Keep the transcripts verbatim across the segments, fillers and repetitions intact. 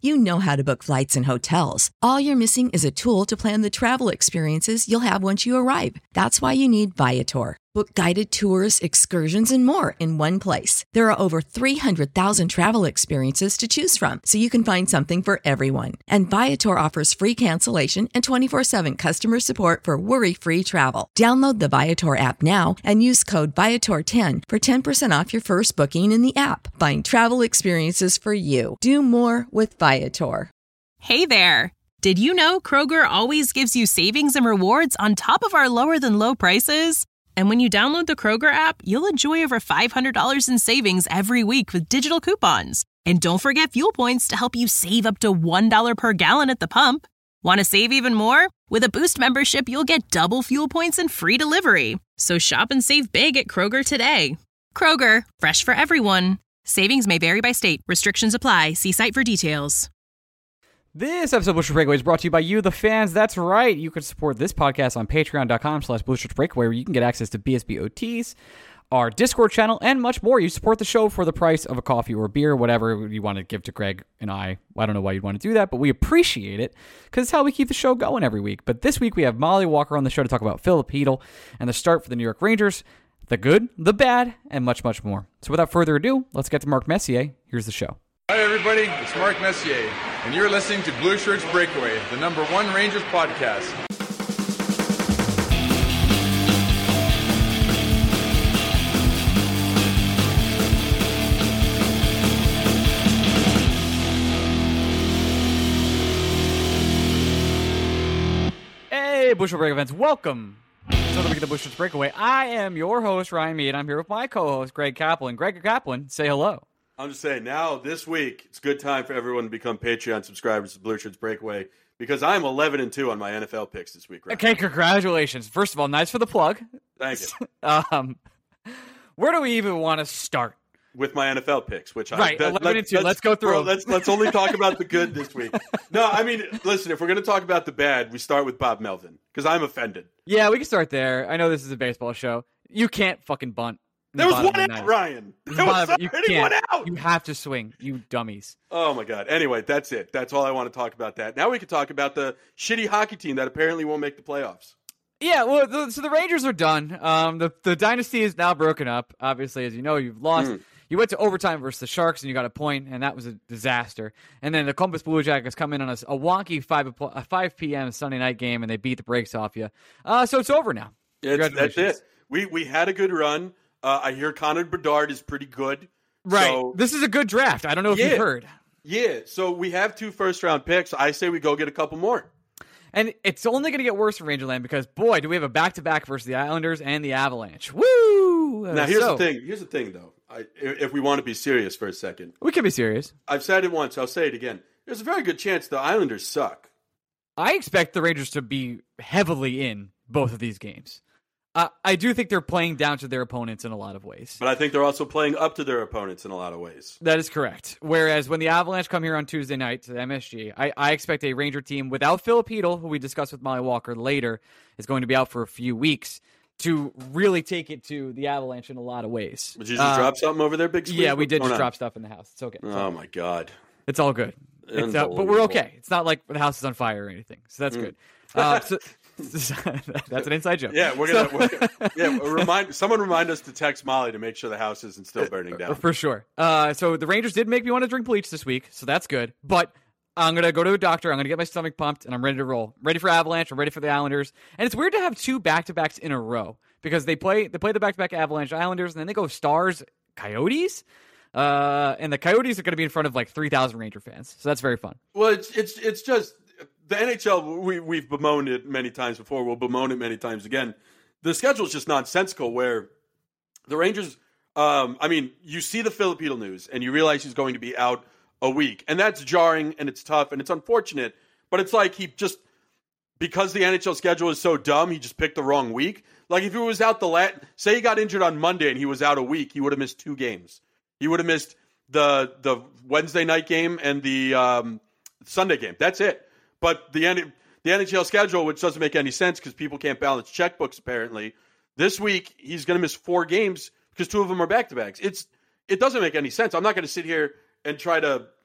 You know how to book flights and hotels. All you're missing is a tool to plan the travel experiences you'll have once you arrive. That's why you need Viator. Book guided tours, excursions, and more in one place. There are over three hundred thousand travel experiences to choose from, so you can find something for everyone. And Viator offers free cancellation and twenty-four seven customer support for worry-free travel. Download the Viator app now and use code Viator ten for ten percent off your first booking in the app. Find travel experiences for you. Do more with Viator. Hey there! Did you know Kroger always gives you savings and rewards on top of our lower-than-low prices? And when you download the Kroger app, you'll enjoy over five hundred dollars in savings every week with digital coupons. And don't forget fuel points to help you save up to one dollar per gallon at the pump. Want to save even more? With a Boost membership, you'll get double fuel points and free delivery. So shop and save big at Kroger today. Kroger, fresh for everyone. Savings may vary by state. Restrictions apply. See site for details. This episode of Blue Shirts Breakaway is brought to you by you, the fans. That's right. You can support this podcast on patreon.com slash Blue Shirts Breakaway, where you can get access to B S B O Ts, our Discord channel, and much more. You support the show for the price of a coffee or a beer, whatever you want to give to Greg and I. I don't know why you'd want to do that, but we appreciate it because it's how we keep the show going every week. But this week we have Molly Walker on the show to talk about Filip Chytil and the start for the New York Rangers, the good, the bad, and much, much more. So without further ado, let's get to Mark Messier. Here's the show. Hi, everybody. It's Mark Messier, and you're listening to Blue Shirts Breakaway, the number one Rangers podcast. Hey, Blue Shirts Breakaway fans. Welcome to another week of the Blue Shirts Breakaway. I am your host, Ryan Mead. I'm here with my co-host, Greg Kaplan. Greg Kaplan, say hello. I'm just saying, now, this week, it's a good time for everyone to become Patreon subscribers to Blue Shirts Breakaway, because I'm eleven and two on my N F L picks this week, right? Okay, congratulations. First of all, nice for the plug. Thank you. um, where do we even want to start? With my N F L picks, which I... Right, that, eleven and two. Let's, let's go through bro, them. Let's, let's only talk about the good this week. No, I mean, listen, if we're going to talk about the bad, we start with Bob Melvin, because I'm offended. Yeah, we can start there. I know this is a baseball show. You can't fucking bunt. There was one out, Ryan. There was already one out. You have to swing, you dummies. Oh, my God. Anyway, that's it. That's all I want to talk about that. Now we can talk about the shitty hockey team that apparently won't make the playoffs. Yeah, well, the, so the Rangers are done. Um, the, the dynasty is now broken up. Obviously, as you know, you've lost. Mm. You went to overtime versus the Sharks, and you got a point, and that was a disaster. And then the Columbus Blue Jackets come in on a, a wonky five p.m. Sunday night game, and they beat the brakes off you. Uh, so it's over now. It's, that's it. We, we had a good run. Uh, I hear Connor Bedard is pretty good. Right. So, this is a good draft. I don't know if yeah, you've heard. Yeah. So we have two first-round picks. I say we go get a couple more. And it's only going to get worse for Rangerland because, boy, do we have a back-to-back versus the Islanders and the Avalanche. Woo! Now, here's so, the thing. Here's the thing, though. I, if we want to be serious for a second. We can be serious. I've said it once. I'll say it again. There's a very good chance the Islanders suck. I expect the Rangers to be heavily in both of these games. Uh, I do think they're playing down to their opponents in a lot of ways. But I think they're also playing up to their opponents in a lot of ways. That is correct. Whereas when the Avalanche come here on Tuesday night to M S G, I, I expect a Ranger team without Filip Chytil, who we discussed with Molly Walker later, is going to be out for a few weeks, to really take it to the Avalanche in a lot of ways. Did you just uh, drop something over there, Big Squeeze? Yeah, we did just on? drop stuff in the house. It's okay. It's oh, all my God. It's all good. It's, uh, but we're okay. It's not like the house is on fire or anything. So that's mm. good. Uh, so, that's an inside joke. Yeah, we're gonna. So, we're, yeah, remind someone remind us to text Molly to make sure the house isn't still burning down. For sure. Uh, so the Rangers did make me want to drink bleach this week, so that's good. But I'm gonna go to a doctor. I'm gonna get my stomach pumped, and I'm ready to roll. Ready for Avalanche. I'm ready for the Islanders. And it's weird to have two back to backs in a row because they play they play the back to back Avalanche Islanders, and then they go Stars Coyotes. Uh, and the Coyotes are going to be in front of like three thousand Ranger fans, so that's very fun. Well, it's it's it's just. The N H L, we, we've bemoaned it many times before. We'll bemoan it many times again. The schedule is just nonsensical where the Rangers, um, I mean, you see the Filip Chytil news and you realize he's going to be out a week. And that's jarring and it's tough and it's unfortunate. But it's like he just, because the N H L schedule is so dumb, he just picked the wrong week. Like if he was out the lat, say he got injured on Monday and he was out a week, he would have missed two games. He would have missed the the Wednesday night game and the um, Sunday game. That's it. But the the N H L schedule, which doesn't make any sense because people can't balance checkbooks apparently, this week he's going to miss four games because two of them are back-to-backs. It's It doesn't make any sense. I'm not going to sit here and try to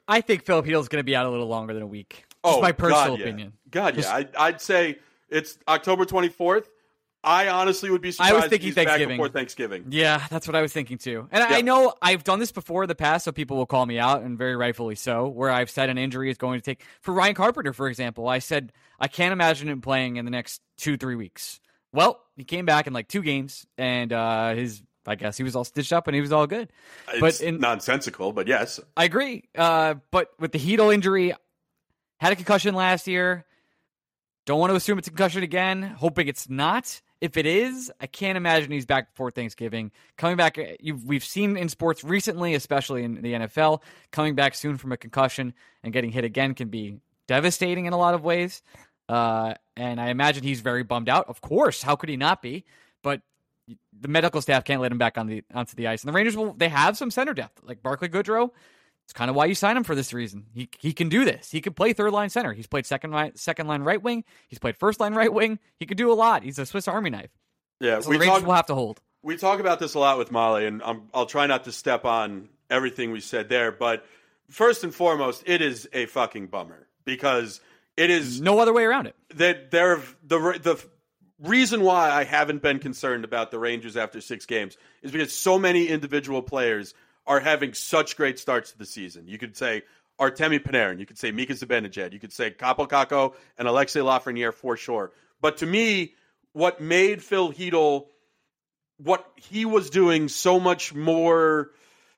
I think Philip Heedle's going to be out a little longer than a week. Just oh, my personal God, yeah. opinion. God, Just, yeah. I'd, I'd say it's October twenty-fourth. I honestly would be surprised I was thinking if he's Thanksgiving. back before Thanksgiving. Yeah, that's what I was thinking too. And Yeah. I know I've done this before in the past, so people will call me out, and very rightfully so, where I've said an injury is going to take... For Ryan Carpenter, for example, I said, I can't imagine him playing in the next two, three weeks. Well, he came back in like two games, and uh, his... I guess he was all stitched up and he was all good. It's but in, nonsensical, but yes. I agree. Uh, but with the Heedle injury, had a concussion last year. Don't want to assume it's a concussion again. Hoping it's not. If it is, I can't imagine he's back before Thanksgiving. Coming back, you've, we've seen in sports recently, especially in the N F L, coming back soon from a concussion and getting hit again can be devastating in a lot of ways. Uh, and I imagine he's very bummed out. Of course, how could he not be? But the medical staff can't let him back on the onto the ice. And the Rangers, will they have some center depth, like Barclay Goodrow. It's kind of why you sign him for this reason. He he can do this. He can play third line center. He's played second line, second line right wing. He's played first line right wing. He could do a lot. He's a Swiss Army knife. Yeah, so we the Rangers talk, will have to hold. We talk about this a lot with Molly, and I'm, I'll try not to step on everything we said there. But first and foremost, it is a fucking bummer because it is no other way around it. That there the the reason why I haven't been concerned about the Rangers after six games is because so many individual players are having such great starts to the season. You could say Artemi Panarin, you could say Mika Zibanejad, you could say Kaapo Kakko and Alexei Lafreniere for sure. But to me, what made Phil Heedle, what he was doing so much more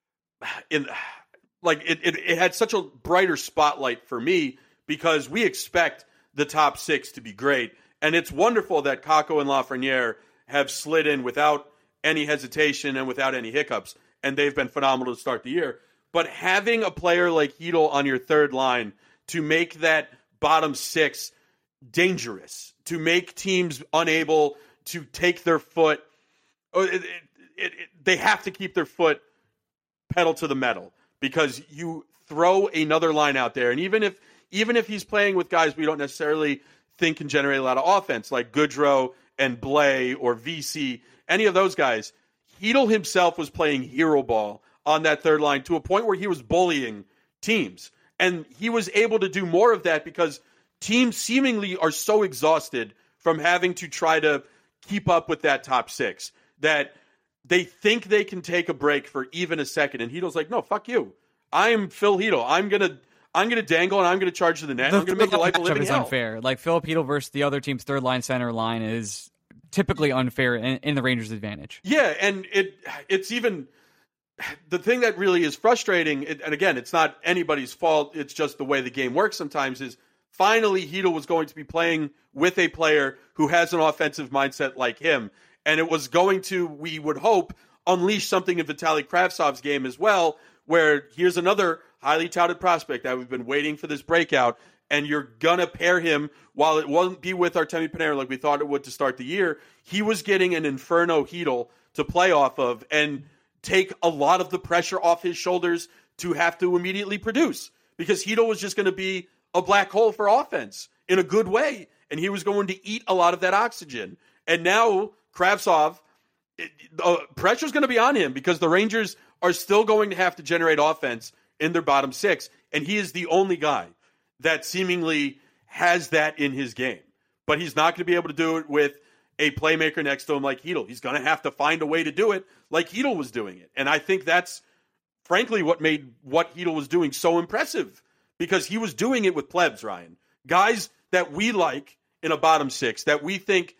in, like it, it, it had such a brighter spotlight for me because we expect the top six to be great. And it's wonderful that Kakko and Lafreniere have slid in without any hesitation and without any hiccups, and they've been phenomenal to start the year. But having a player like Heedle on your third line to make that bottom six dangerous, to make teams unable to take their foot, it, it, it, it, they have to keep their foot pedal to the metal because you throw another line out there, and even if even if he's playing with guys we don't necessarily think can generate a lot of offense, like Goodrow and Blais or V C, any of those guys, Heedle himself was playing hero ball on that third line to a point where he was bullying teams. And he was able to do more of that because teams seemingly are so exhausted from having to try to keep up with that top six that they think they can take a break for even a second. And Heedle's like, no, fuck you. I'm Phil Heedle. I'm going to I'm going to dangle and I'm going to charge to the net. The I'm going to make your life a matchup living is hell. unfair. Like Philip Heedle versus the other team's third line center line is typically unfair in, in the Rangers' advantage. Yeah, and it it's even the thing that really is frustrating, and again, it's not anybody's fault, it's just the way the game works sometimes, is finally Heedle was going to be playing with a player who has an offensive mindset like him, and it was going to, we would hope, unleash something in Vitaly Kravtsov's game as well, where here's another highly touted prospect that we've been waiting for this breakout, and you're going to pair him, while it won't be with Artemi Panarin like we thought it would to start the year, he was getting an Inferno Heedle to play off of and take a lot of the pressure off his shoulders to have to immediately produce. Because Heedle was just going to be a black hole for offense in a good way, and he was going to eat a lot of that oxygen. And now Kravtsov, it, uh, pressure's going to be on him because the Rangers are still going to have to generate offense in their bottom six, and he is the only guy that seemingly has that in his game. But he's not going to be able to do it with a playmaker next to him like Heedle. He's going to have to find a way to do it like Heedle was doing it. And I think that's, frankly, what made what Heedle was doing so impressive, because he was doing it with plebs, Ryan. Guys that we like in a bottom six, that we think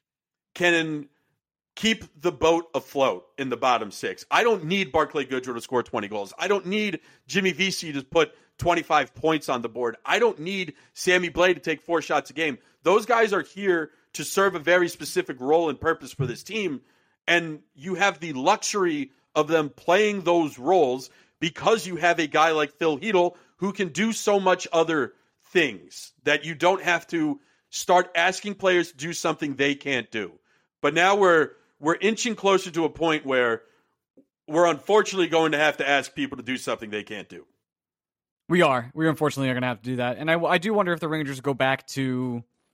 can keep the boat afloat in the bottom six. I don't need Barclay Goodrow to score twenty goals. I don't need Jimmy Vesey to put twenty-five points on the board. I don't need Sammy Blais to take four shots a game. Those guys are here to serve a very specific role and purpose for this team, and you have the luxury of them playing those roles because you have a guy like Phil Heedle who can do so much other things that you don't have to start asking players to do something they can't do. But now we're we're inching closer to a point where we're unfortunately going to have to ask people to do something they can't do. We are. We unfortunately are going to have to do that. And I, I do wonder if the Rangers go back to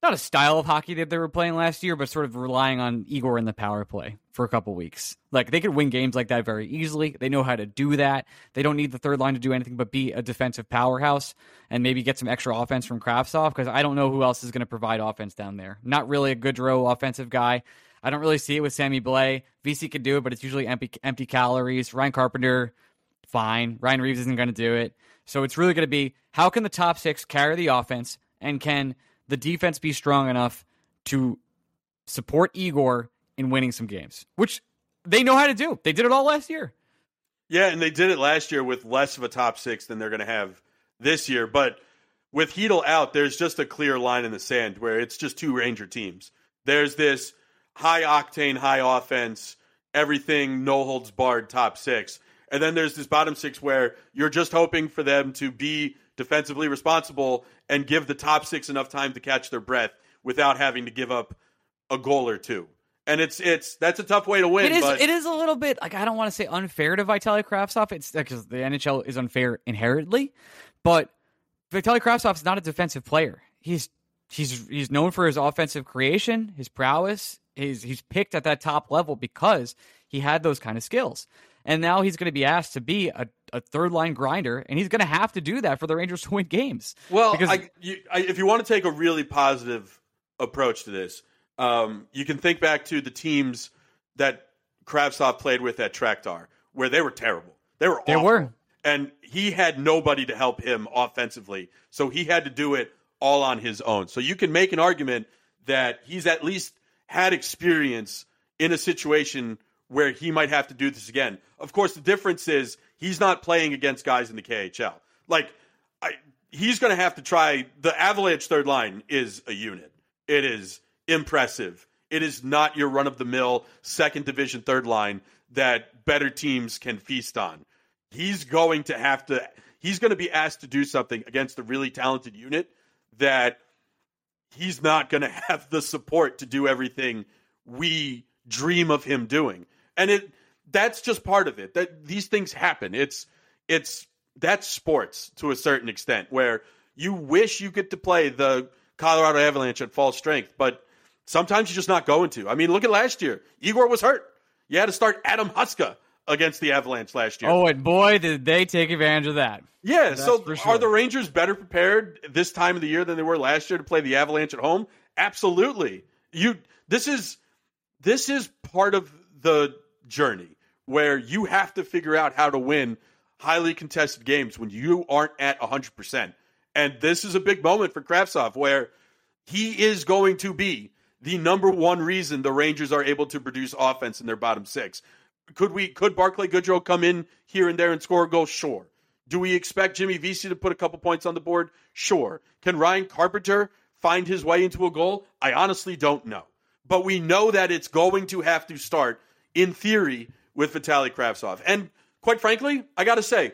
not a style of hockey that they were playing last year, but sort of relying on Igor in the power play for a couple weeks. Like, they could win games like that very easily. They know how to do that. They don't need the third line to do anything but be a defensive powerhouse and maybe get some extra offense from Kravtsov, because I don't know who else is going to provide offense down there. Not really a Goodrow offensive guy. I don't really see it with Sammy Blais. V C could do it, but it's usually empty, empty calories. Ryan Carpenter, fine. Ryan Reeves isn't going to do it. So it's really going to be, how can the top six carry the offense, and can the defense be strong enough to support Igor in winning some games, which they know how to do. They did it all last year. Yeah, and they did it last year with less of a top six than they're going to have this year. But with Hedl out, there's just a clear line in the sand where it's just two Ranger teams. There's this high-octane, high offense, everything, no-holds-barred top six. And then there's this bottom six where you're just hoping for them to be defensively responsible and give the top six enough time to catch their breath without having to give up a goal or two. And it's it's that's a tough way to win. It is but it is a little bit, like, I don't want to say unfair to Vitaly Kravtsov. It's because the N H L is unfair inherently, but Vitaly Kravtsov is not a defensive player. He's he's he's known for his offensive creation, his prowess. He's he's picked at that top level because he had those kind of skills. And now he's going to be asked to be a, a third-line grinder, and he's going to have to do that for the Rangers to win games. Well, because I, you, I, if you want to take a really positive approach to this, um, you can think back to the teams that Kravtsov played with at Tractar, where they were terrible. They were awful. They were. And he had nobody to help him offensively, so he had to do it all on his own. So you can make an argument that he's at least had experience in a situation where he might have to do this again. Of course, the difference is he's not playing against guys in the K H L. Like, I, he's going to have to try. The Avalanche third line is a unit. It is impressive. It is not your run-of-the-mill second division third line that better teams can feast on. He's going to have to. He's going to be asked to do something against a really talented unit that he's not going to have the support to do everything we dream of him doing. And it that's just part of it. That these things happen. It's it's that's sports to a certain extent, where you wish you get to play the Colorado Avalanche at full strength, but sometimes you're just not going to. I mean, look at last year. Igor was hurt. You had to start Adam Huska against the Avalanche last year. Oh, and boy, did they take advantage of that. Yeah, That's so for sure. Are the Rangers better prepared this time of the year than they were last year to play the Avalanche at home? Absolutely. You this is this is part of the journey where you have to figure out how to win highly contested games when you aren't at one hundred percent. And this is a big moment for Kravtsov where he is going to be the number one reason the Rangers are able to produce offense in their bottom six. Could we? Could Barclay Goodrow come in here and there and score a goal? Sure. Do we expect Jimmy Vesey to put a couple points on the board? Sure. Can Ryan Carpenter find his way into a goal? I honestly don't know. But we know that it's going to have to start, in theory, with Vitaly Kravtsov. And quite frankly, I got to say,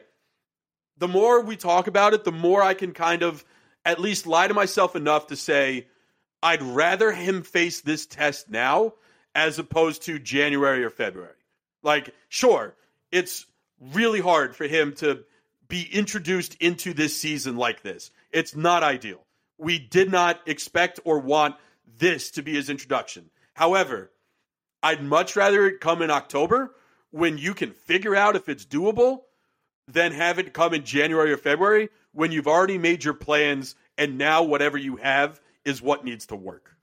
the more we talk about it, the more I can kind of at least lie to myself enough to say, I'd rather him face this test now as opposed to January or February. Like, sure, it's really hard for him to be introduced into this season like this. It's not ideal. We did not expect or want this to be his introduction. However, I'd much rather it come in October when you can figure out if it's doable than have it come in January or February when you've already made your plans and now whatever you have is what needs to work.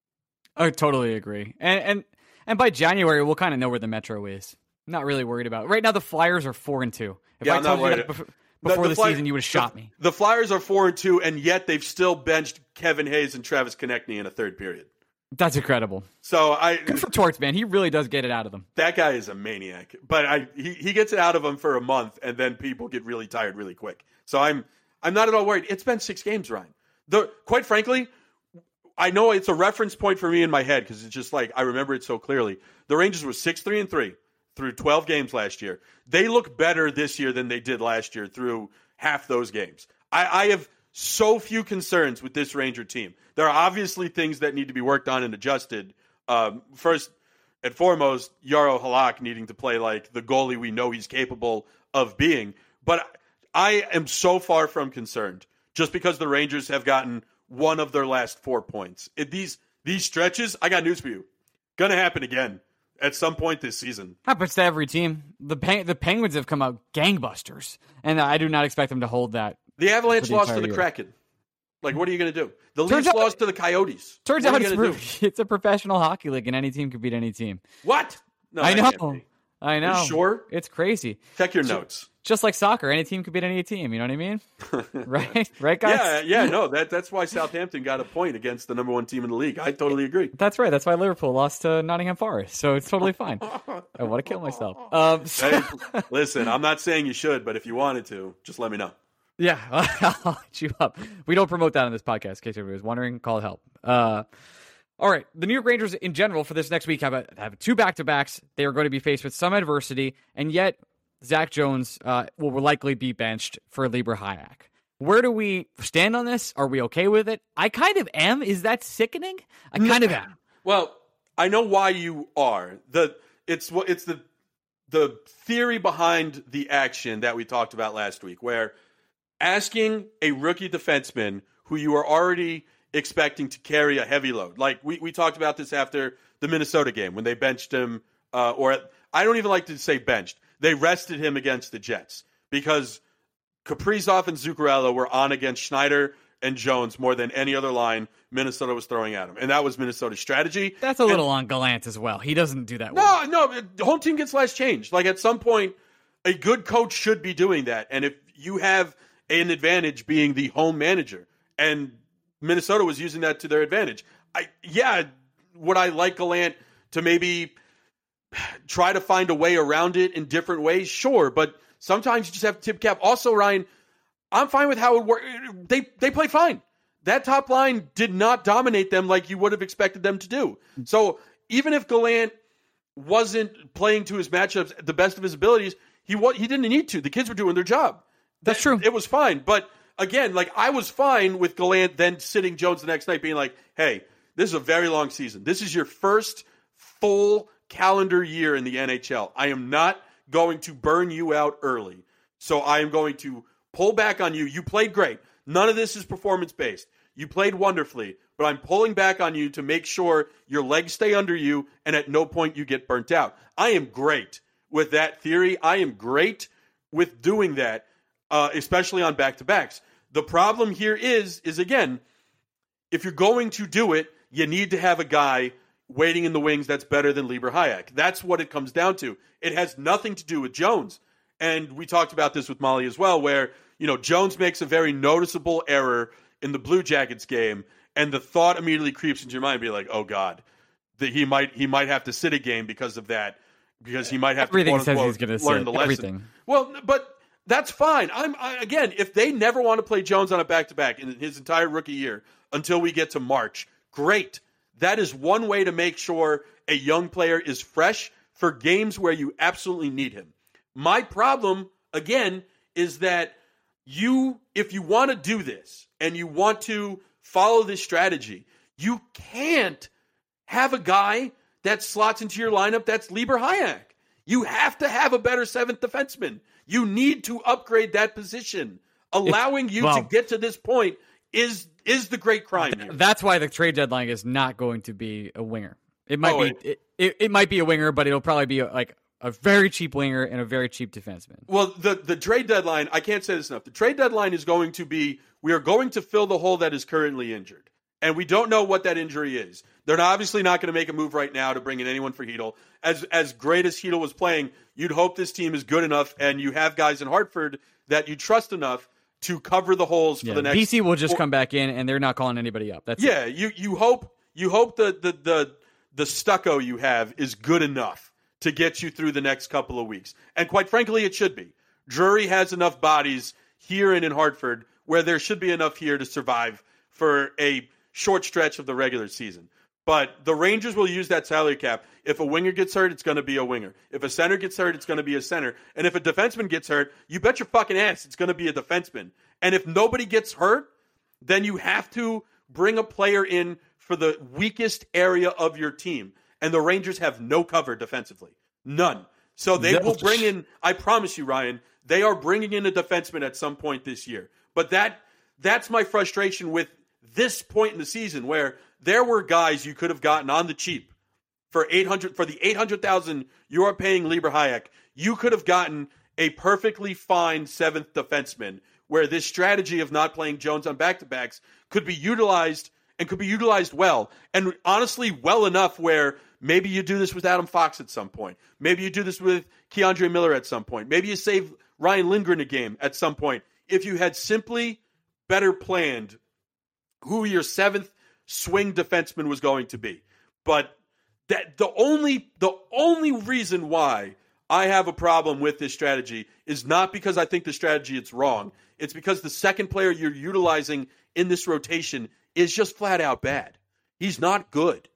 I totally agree. And and and by January, we'll kind of know where the Metro is. I'm not really worried about it. Right now, the Flyers are four and two. If Yeah, I I'm told not you worried. that before, before the, the Fly- season, you would have shot the, me. The Flyers are four and two, and yet they've still benched Kevin Hayes and Travis Konechny in a third period. That's incredible. So I Good for Torts, man. He really does get it out of them. that guy is a maniac. But I he, he gets it out of him for a month, and then people get really tired really quick. So I'm I'm not at all worried. It's been six games, Ryan. The quite frankly, I know it's a reference point for me in my head because it's just like I remember it so clearly. The Rangers were six three and three through twelve games last year. They look better this year than they did last year through half those games. I, I have so few concerns with this Ranger team. There are obviously things that need to be worked on and adjusted. Um, first and foremost, Jaro Halak needing to play like the goalie we know he's capable of being. But I am so far from concerned just because the Rangers have gotten one of their last four points. It, these these stretches, I got news for you. Going to happen again at some point this season. Happens to every team. The Pen- the Penguins have come out gangbusters, and I do not expect them to hold that. The Avalanche the lost to the year. Kraken. Like, what are you going to do? The Turns Leafs out- lost to the Coyotes. Turns what out are you it's, gonna pro- do? it's a professional hockey league, and any team can beat any team. What? No, I that know. can't be. I know. You sure? It's crazy. Check your So- notes. Just like soccer, any team could beat any team. You know what I mean? Right? Right, guys? Yeah, yeah, no, that that's why Southampton got a point against the number one team in the league. I totally agree. That's right. That's why Liverpool lost to Nottingham Forest. So it's totally fine. I want to kill myself. Um, so- Hey, listen, I'm not saying you should, but if you wanted to, just let me know. yeah, I'll hit you up. We don't promote that on this podcast, in case everybody was wondering. Call it help. Uh, all right. The New York Rangers in general for this next week have, a, have two back-to-backs. They are going to be faced with some adversity, and yet Zach Jones uh, will likely be benched for Lieber Hayek. Where do we stand on this? Are we okay with it? I kind of am. Is that sickening? I kind of am. Well, I know why you are. The it's what it's the the theory behind the action that we talked about last week, where asking a rookie defenseman who you are already expecting to carry a heavy load, like we, we talked about this after the Minnesota game when they benched him, uh, or I don't even like to say benched. They rested him against the Jets because Kaprizov and Zuccarello were on against Schneider and Jones more than any other line Minnesota was throwing at him. And that was Minnesota's strategy. That's a and, little on Gallant as well. He doesn't do that well. No, no, the home team gets less change. Like at some point, a good coach should be doing that. And if you have an advantage being the home manager, and Minnesota was using that to their advantage. I yeah, would I like Gallant to maybe try to find a way around it in different ways? Sure, but sometimes you just have to tip cap. Also, Ryan, I'm fine with how it worked. They they play fine. That top line did not dominate them like you would have expected them to do. So even if Gallant wasn't playing to his matchups the best of his abilities, he wa- he didn't need to. The kids were doing their job. That's That- true. It was fine. But again, like I was fine with Gallant then sitting Jones the next night being like, hey, this is a very long season. This is your first full calendar year in the N H L. I am not going to burn you out early. So I am going to pull back on you. You played great. None of this is performance-based. You played wonderfully, but I'm pulling back on you to make sure your legs stay under you and at no point you get burnt out. I am great with that theory. I am great with doing that, uh, especially on back-to-backs. The problem here is, is again, if you're going to do it, you need to have a guy waiting in the wings that's better than Lieber Hayek. That's what it comes down to. It has nothing to do with Jones. And we talked about this with Molly as well, where, you know, Jones makes a very noticeable error in the Blue Jackets game, and the thought immediately creeps into your mind, be like, oh God, that he might he might have to sit a game because of that, because he might have Everything to says quote, he's gonna learn sit. the lesson. Everything. Well, but that's fine. I'm I, again, if they never want to play Jones on a back-to-back in his entire rookie year until we get to March, great. That is one way to make sure a young player is fresh for games where you absolutely need him. My problem, again, is that you, if you want to do this and you want to follow this strategy, you can't have a guy that slots into your lineup that's Lieber Hayek. You have to have a better seventh defenseman. You need to upgrade that position. Allowing you well, to get to this point is is the great crime here. That's why the trade deadline is not going to be a winger. It might Oh, be it, it, it might be a winger, but it'll probably be a, like a very cheap winger and a very cheap defenseman. Well, the, the trade deadline, I can't say this enough. The trade deadline is going to be, we are going to fill the hole that is currently injured. And we don't know what that injury is. They're obviously not going to make a move right now to bring in anyone for Hedl. As as great as Hedl was playing, you'd hope this team is good enough and you have guys in Hartford that you trust enough to cover the holes for Yeah, the next. B C will just four, come back in and they're not calling anybody up. That's yeah. it. You you hope you hope the the the the stucco you have is good enough to get you through the next couple of weeks. And quite frankly, it should be. Drury has enough bodies here and in Hartford where there should be enough here to survive for a short stretch of the regular season. But the Rangers will use that salary cap. If a winger gets hurt, it's going to be a winger. If a center gets hurt, it's going to be a center. And if a defenseman gets hurt, you bet your fucking ass it's going to be a defenseman. And if nobody gets hurt, then you have to bring a player in for the weakest area of your team. And the Rangers have no cover defensively. None. So they will bring in, I promise you, Ryan, they are bringing in a defenseman at some point this year. But that that's my frustration with this point in the season where there were guys you could have gotten on the cheap for eight hundred for the eight hundred thousand you are paying Lieber Hayek. You could have gotten a perfectly fine seventh defenseman where this strategy of not playing Jones on back-to-backs could be utilized and could be utilized well. And honestly, well enough where maybe you do this with Adam Fox at some point. Maybe you do this with Keandre Miller at some point. Maybe you save Ryan Lindgren a game at some point. If you had simply better planned who your seventh swing defenseman was going to be. But that the only the only reason why I have a problem with this strategy is not because I think the strategy is wrong. It's because the second player you're utilizing in this rotation is just flat out bad. He's not good.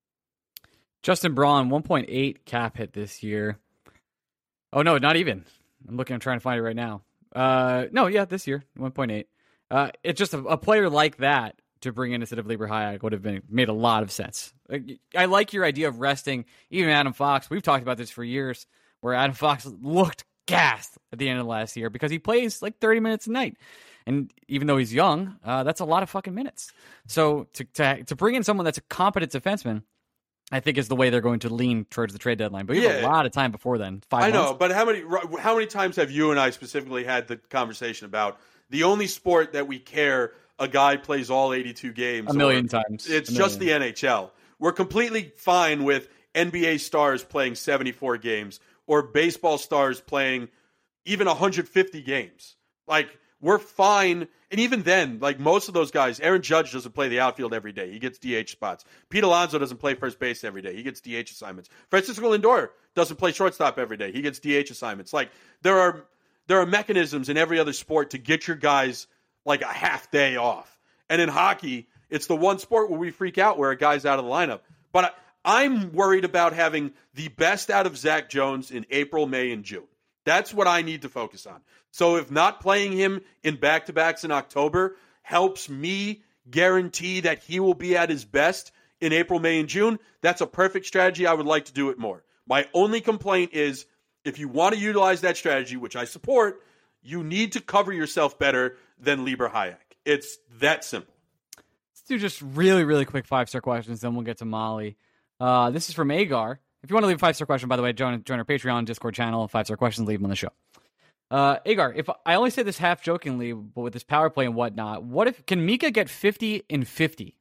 Justin Braun, one point eight cap hit this year. Oh, no, not even. I'm looking, I'm trying to find it right now. Uh, no, yeah, this year, one point eight. Uh, it's just a, a player like that to bring in instead of Lieber Hayek would have been made a lot of sense. I like your idea of resting even Adam Fox. We've talked about this for years, where Adam Fox looked gassed at the end of last year because he plays like thirty minutes a night. And even though he's young, uh, that's a lot of fucking minutes. So to, to to bring in someone that's a competent defenseman, I think is the way they're going to lean towards the trade deadline. But we have Yeah. a lot of time before then. Five I know, months. but how many how many times have you and I specifically had the conversation about the only sport that we care a guy plays all eighty-two games? A million or times. It's A just the million. N H L. We're completely fine with N B A stars playing seventy-four games or baseball stars playing even one hundred fifty games. Like, we're fine. And even then, like most of those guys, Aaron Judge doesn't play the outfield every day. He gets D H spots. Pete Alonso doesn't play first base every day. He gets D H assignments. Francisco Lindor doesn't play shortstop every day. He gets D H assignments. Like, there are there are mechanisms in every other sport to get your guys like a half day off. And in hockey, it's the one sport where we freak out where a guy's out of the lineup. But I, I'm worried about having the best out of Zach Jones in April, May, and June. That's what I need to focus on. So if not playing him in back-to-backs in October helps me guarantee that he will be at his best in April, May, and June, that's a perfect strategy. I would like to do it more. My only complaint is if you want to utilize that strategy, which I support, you need to cover yourself better than Lieber Hayek. It's that simple. Let's do just really, really quick five-star questions, then we'll get to Molly. Uh, this is from Agar. If you want to leave a five-star question, by the way, join, join our Patreon, Discord channel, five-star questions, leave them on the show. Uh, Agar, if I only say this half jokingly, but with this power play and whatnot, what if can Mika get fifty in fifty?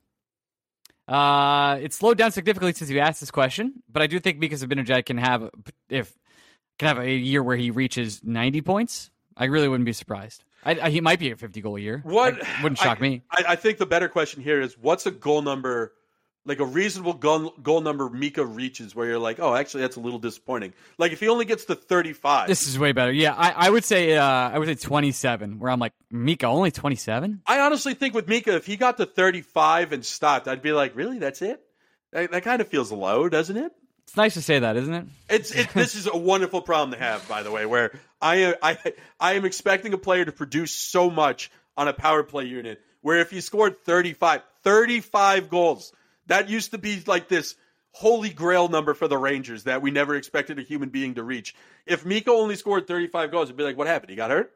Uh, it's slowed down significantly since you asked this question, but I do think Mika Zibanejad can have if can have a year where he reaches ninety points. I really wouldn't be surprised. I, I, he might be a fifty goal a year. What I, wouldn't shock I, me. I, I think the better question here is what's a goal number, like a reasonable goal, goal number Mika reaches where you're like, oh, actually that's a little disappointing. Like if he only gets to thirty-five. This is way better. Yeah, I, I would say uh, I would say twenty-seven. Where I'm like, Mika only twenty-seven. I honestly think with Mika, if he got to thirty-five and stopped, I'd be like, really, that's it? That, that kind of feels low, doesn't it? It's nice to say that, isn't it? It's it, this is a wonderful problem to have, by the way, where I I I am expecting a player to produce so much on a power play unit where if he scored thirty-five, thirty-five goals, that used to be like this holy grail number for the Rangers that we never expected a human being to reach. If Mika only scored thirty-five goals, it'd be like, what happened? He got hurt?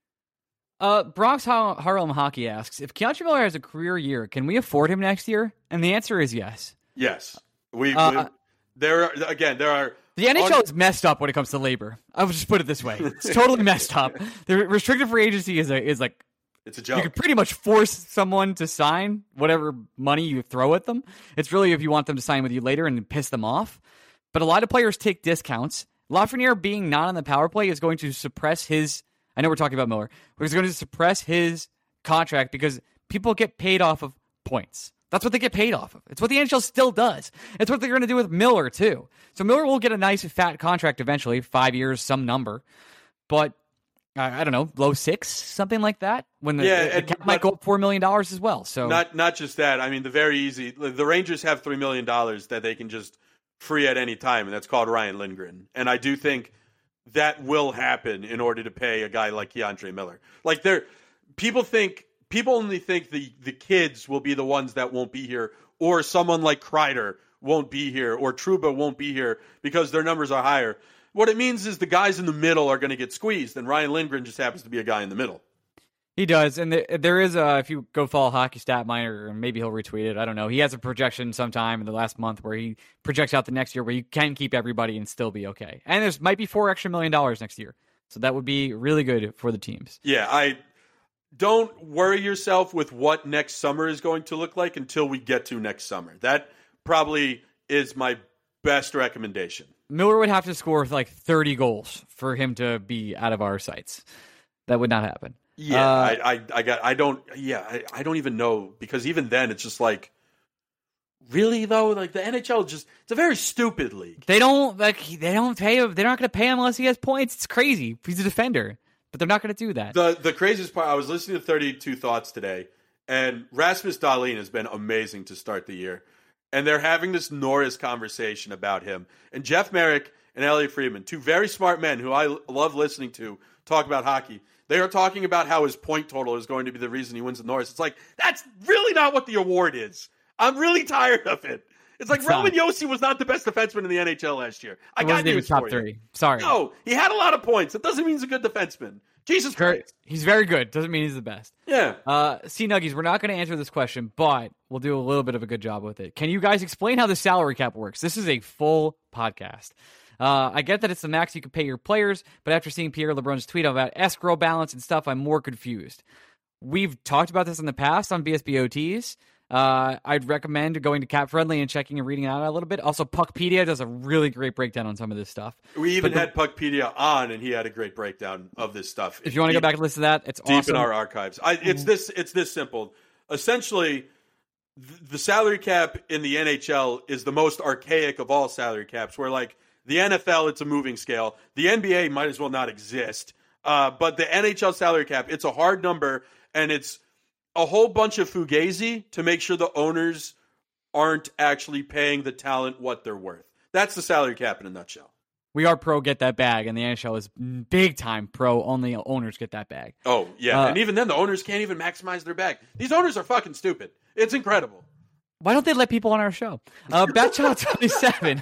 Uh, Bronx Harlem Hockey asks, if Keandre Miller has a career year, can we afford him next year? And the answer is yes. Yes. We, Uh, we there are, again, there are The N H L un- is messed up when it comes to labor. I would just put it this way. It's totally messed up. The restricted free agency is a, is like, it's a you joke. can pretty much force someone to sign whatever money you throw at them. It's really if you want them to sign with you later and piss them off. But a lot of players take discounts. Lafreniere being not on the power play is going to suppress his, I know we're talking about Miller, but it's going to suppress his contract because people get paid off of points. That's what they get paid off of. It's what the N H L still does. It's what they're going to do with Miller, too. So Miller will get a nice fat contract eventually, five years, some number. But, I, I don't know, low six, something like that? When the, Yeah, the, the and- cap might go up four million dollars as well. So Not not just that. I mean, the very easy. The Rangers have three million dollars that they can just free at any time, and that's called Ryan Lindgren. And I do think that will happen in order to pay a guy like Keandre Miller. Like there, people think people only think the the kids will be the ones that won't be here, or someone like Kreider won't be here, or Trouba won't be here because their numbers are higher. What it means is the guys in the middle are going to get squeezed, and Ryan Lindgren just happens to be a guy in the middle. He does, and there, there is a, if you go follow Hockey Stat Miner, or maybe he'll retweet it, I don't know. He has a projection sometime in the last month where he projects out the next year where you can keep everybody and still be okay. And there's might be four extra million dollars next year. So that would be really good for the teams. Yeah, I don't worry yourself with what next summer is going to look like until we get to next summer. That probably is my best recommendation. Miller would have to score like thirty goals for him to be out of our sights. That would not happen. Yeah, uh, I, I, I got, I don't, yeah, I, I don't even know, because even then it's just like, really though, like the N H L just, it's a very stupid league. They don't like, they don't pay him. They're not going to pay him unless he has points. It's crazy. He's a defender, but they're not going to do that. The the craziest part, I was listening to thirty-two Thoughts today, and Rasmus Dahlin has been amazing to start the year, and they're having this Norris conversation about him, and Jeff Merrick and Elliot Friedman, two very smart men who I love listening to talk about hockey. They are talking about how his point total is going to be the reason he wins the Norris. It's like, that's really not what the award is. I'm really tired of it. It's like, it's Roman Josi was not the best defenseman in the N H L last year. I got news top for three. You. Sorry. No, he had a lot of points. That doesn't mean he's a good defenseman. Jesus Christ. He's very good. Doesn't mean he's the best. Yeah. Uh, C Nuggies, we're not going to answer this question, but we'll do a little bit of a good job with it. Can you guys explain how the salary cap works? This is a full podcast. Uh, I get that it's the max you can pay your players, but after seeing Pierre LeBrun's tweet about escrow balance and stuff, I'm more confused. We've talked about this in the past on B S B O Ts. Uh, I'd recommend going to Cap Friendly and checking and reading it out a little bit. Also, Puckpedia does a really great breakdown on some of this stuff. We even the, had Puckpedia on, and he had a great breakdown of this stuff. If you want to go back and listen to that, it's deep awesome. in our archives. I, it's this. It's this simple. Essentially, th- the salary cap in the N H L is the most archaic of all salary caps. Where like the N F L, it's a moving scale. The N B A might as well not exist. Uh, but the N H L salary cap, it's a hard number, and it's a whole bunch of fugazi to make sure the owners aren't actually paying the talent what they're worth. That's the salary cap in a nutshell. We are pro get that bag, and the N H L is big time pro only owners get that bag. Oh, yeah. Uh, and even then, the owners can't even maximize their bag. These owners are fucking stupid. It's incredible. Why don't they let people on our show? Uh, Batchild twenty-seven.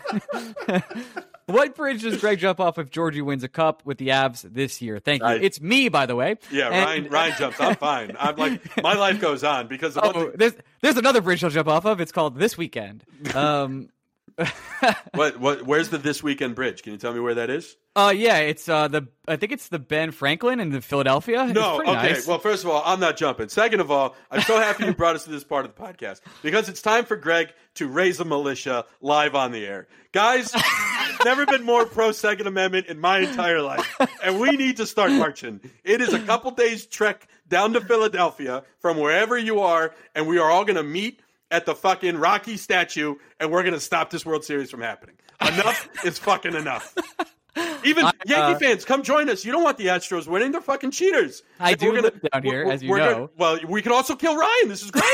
What bridge does Greg jump off if Georgie wins a cup with the Avs this year? Thank you. I, it's me, by the way. Yeah, and, Ryan Ryan jumps. I'm fine. I'm like, my life goes on because of oh, what the, there's there's another bridge he'll jump off of. It's called This Weekend. Um, what what? Where's the This Weekend bridge? Can you tell me where that is? Uh, yeah, it's uh the I think it's the Ben Franklin in the Philadelphia. No, it's okay. Nice. Well, first of all, I'm not jumping. Second of all, I'm so happy you brought us to this part of the podcast because it's time for Greg to raise a militia live on the air, guys. Never been more pro Second Amendment in my entire life, and we need to start marching. It is a couple days trek down to Philadelphia from wherever you are, and we are all going to meet at the fucking Rocky statue, and we're going to stop this World Series from happening. Enough is fucking enough. Even I, uh, Yankee fans, come join us. You don't want the Astros winning. They're fucking cheaters. I and do gonna, live down here, as you know. Gonna, well, we can also kill Ryan. This is great.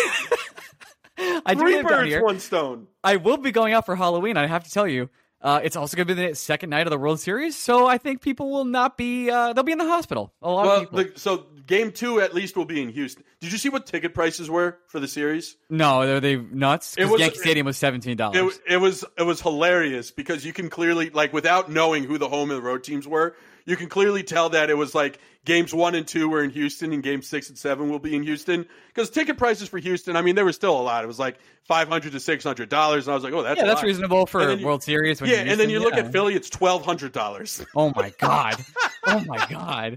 I Three do live birds, down here. one stone. I will be going out for Halloween, I have to tell you. Uh, it's also going to be the second night of the World Series, so I think people will not be, uh, they'll be in the hospital. A lot well, of people. The, so game two at least will be in Houston. Did you see what ticket prices were for the series? No, are they nuts? Because Yankee Stadium was seventeen dollars. It, it was it was hilarious because you can clearly, like, without knowing who the home and the road teams were, you can clearly tell that it was like games one and two were in Houston and games six and seven will be in Houston. Because ticket prices for Houston, I mean, there were still a lot. It was like five hundred to six hundred dollars. And I was like, oh, that's yeah, a that's lot. reasonable for a you, World Series. When yeah, Houston, and then you yeah. look at Philly, it's twelve hundred dollars. Oh, my God. Oh, my God.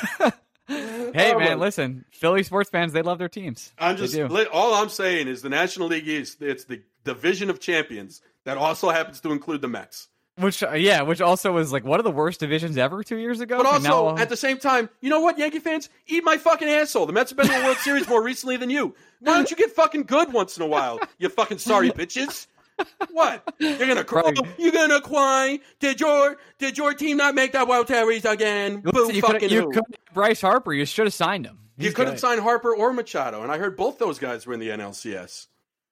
Hey, oh, man, my. listen. Philly sports fans, they love their teams. I'm just all I'm saying is the National League East, it's the division of champions that also happens to include the Mets. Which, uh, yeah, which also was like one of the worst divisions ever two years ago. But also, now, uh, at the same time, you know what, Yankee fans? Eat my fucking asshole. The Mets have been in the World Series more recently than you. Why don't you get fucking good once in a while, you fucking sorry bitches? What? You're gonna cry? You're gonna cry? Did your did your team not make that World Series again? Boo you fucking you who? could Bryce Harper. You should have signed him. He's you could have good. signed Harper or Machado, and I heard both those guys were in the N L C S.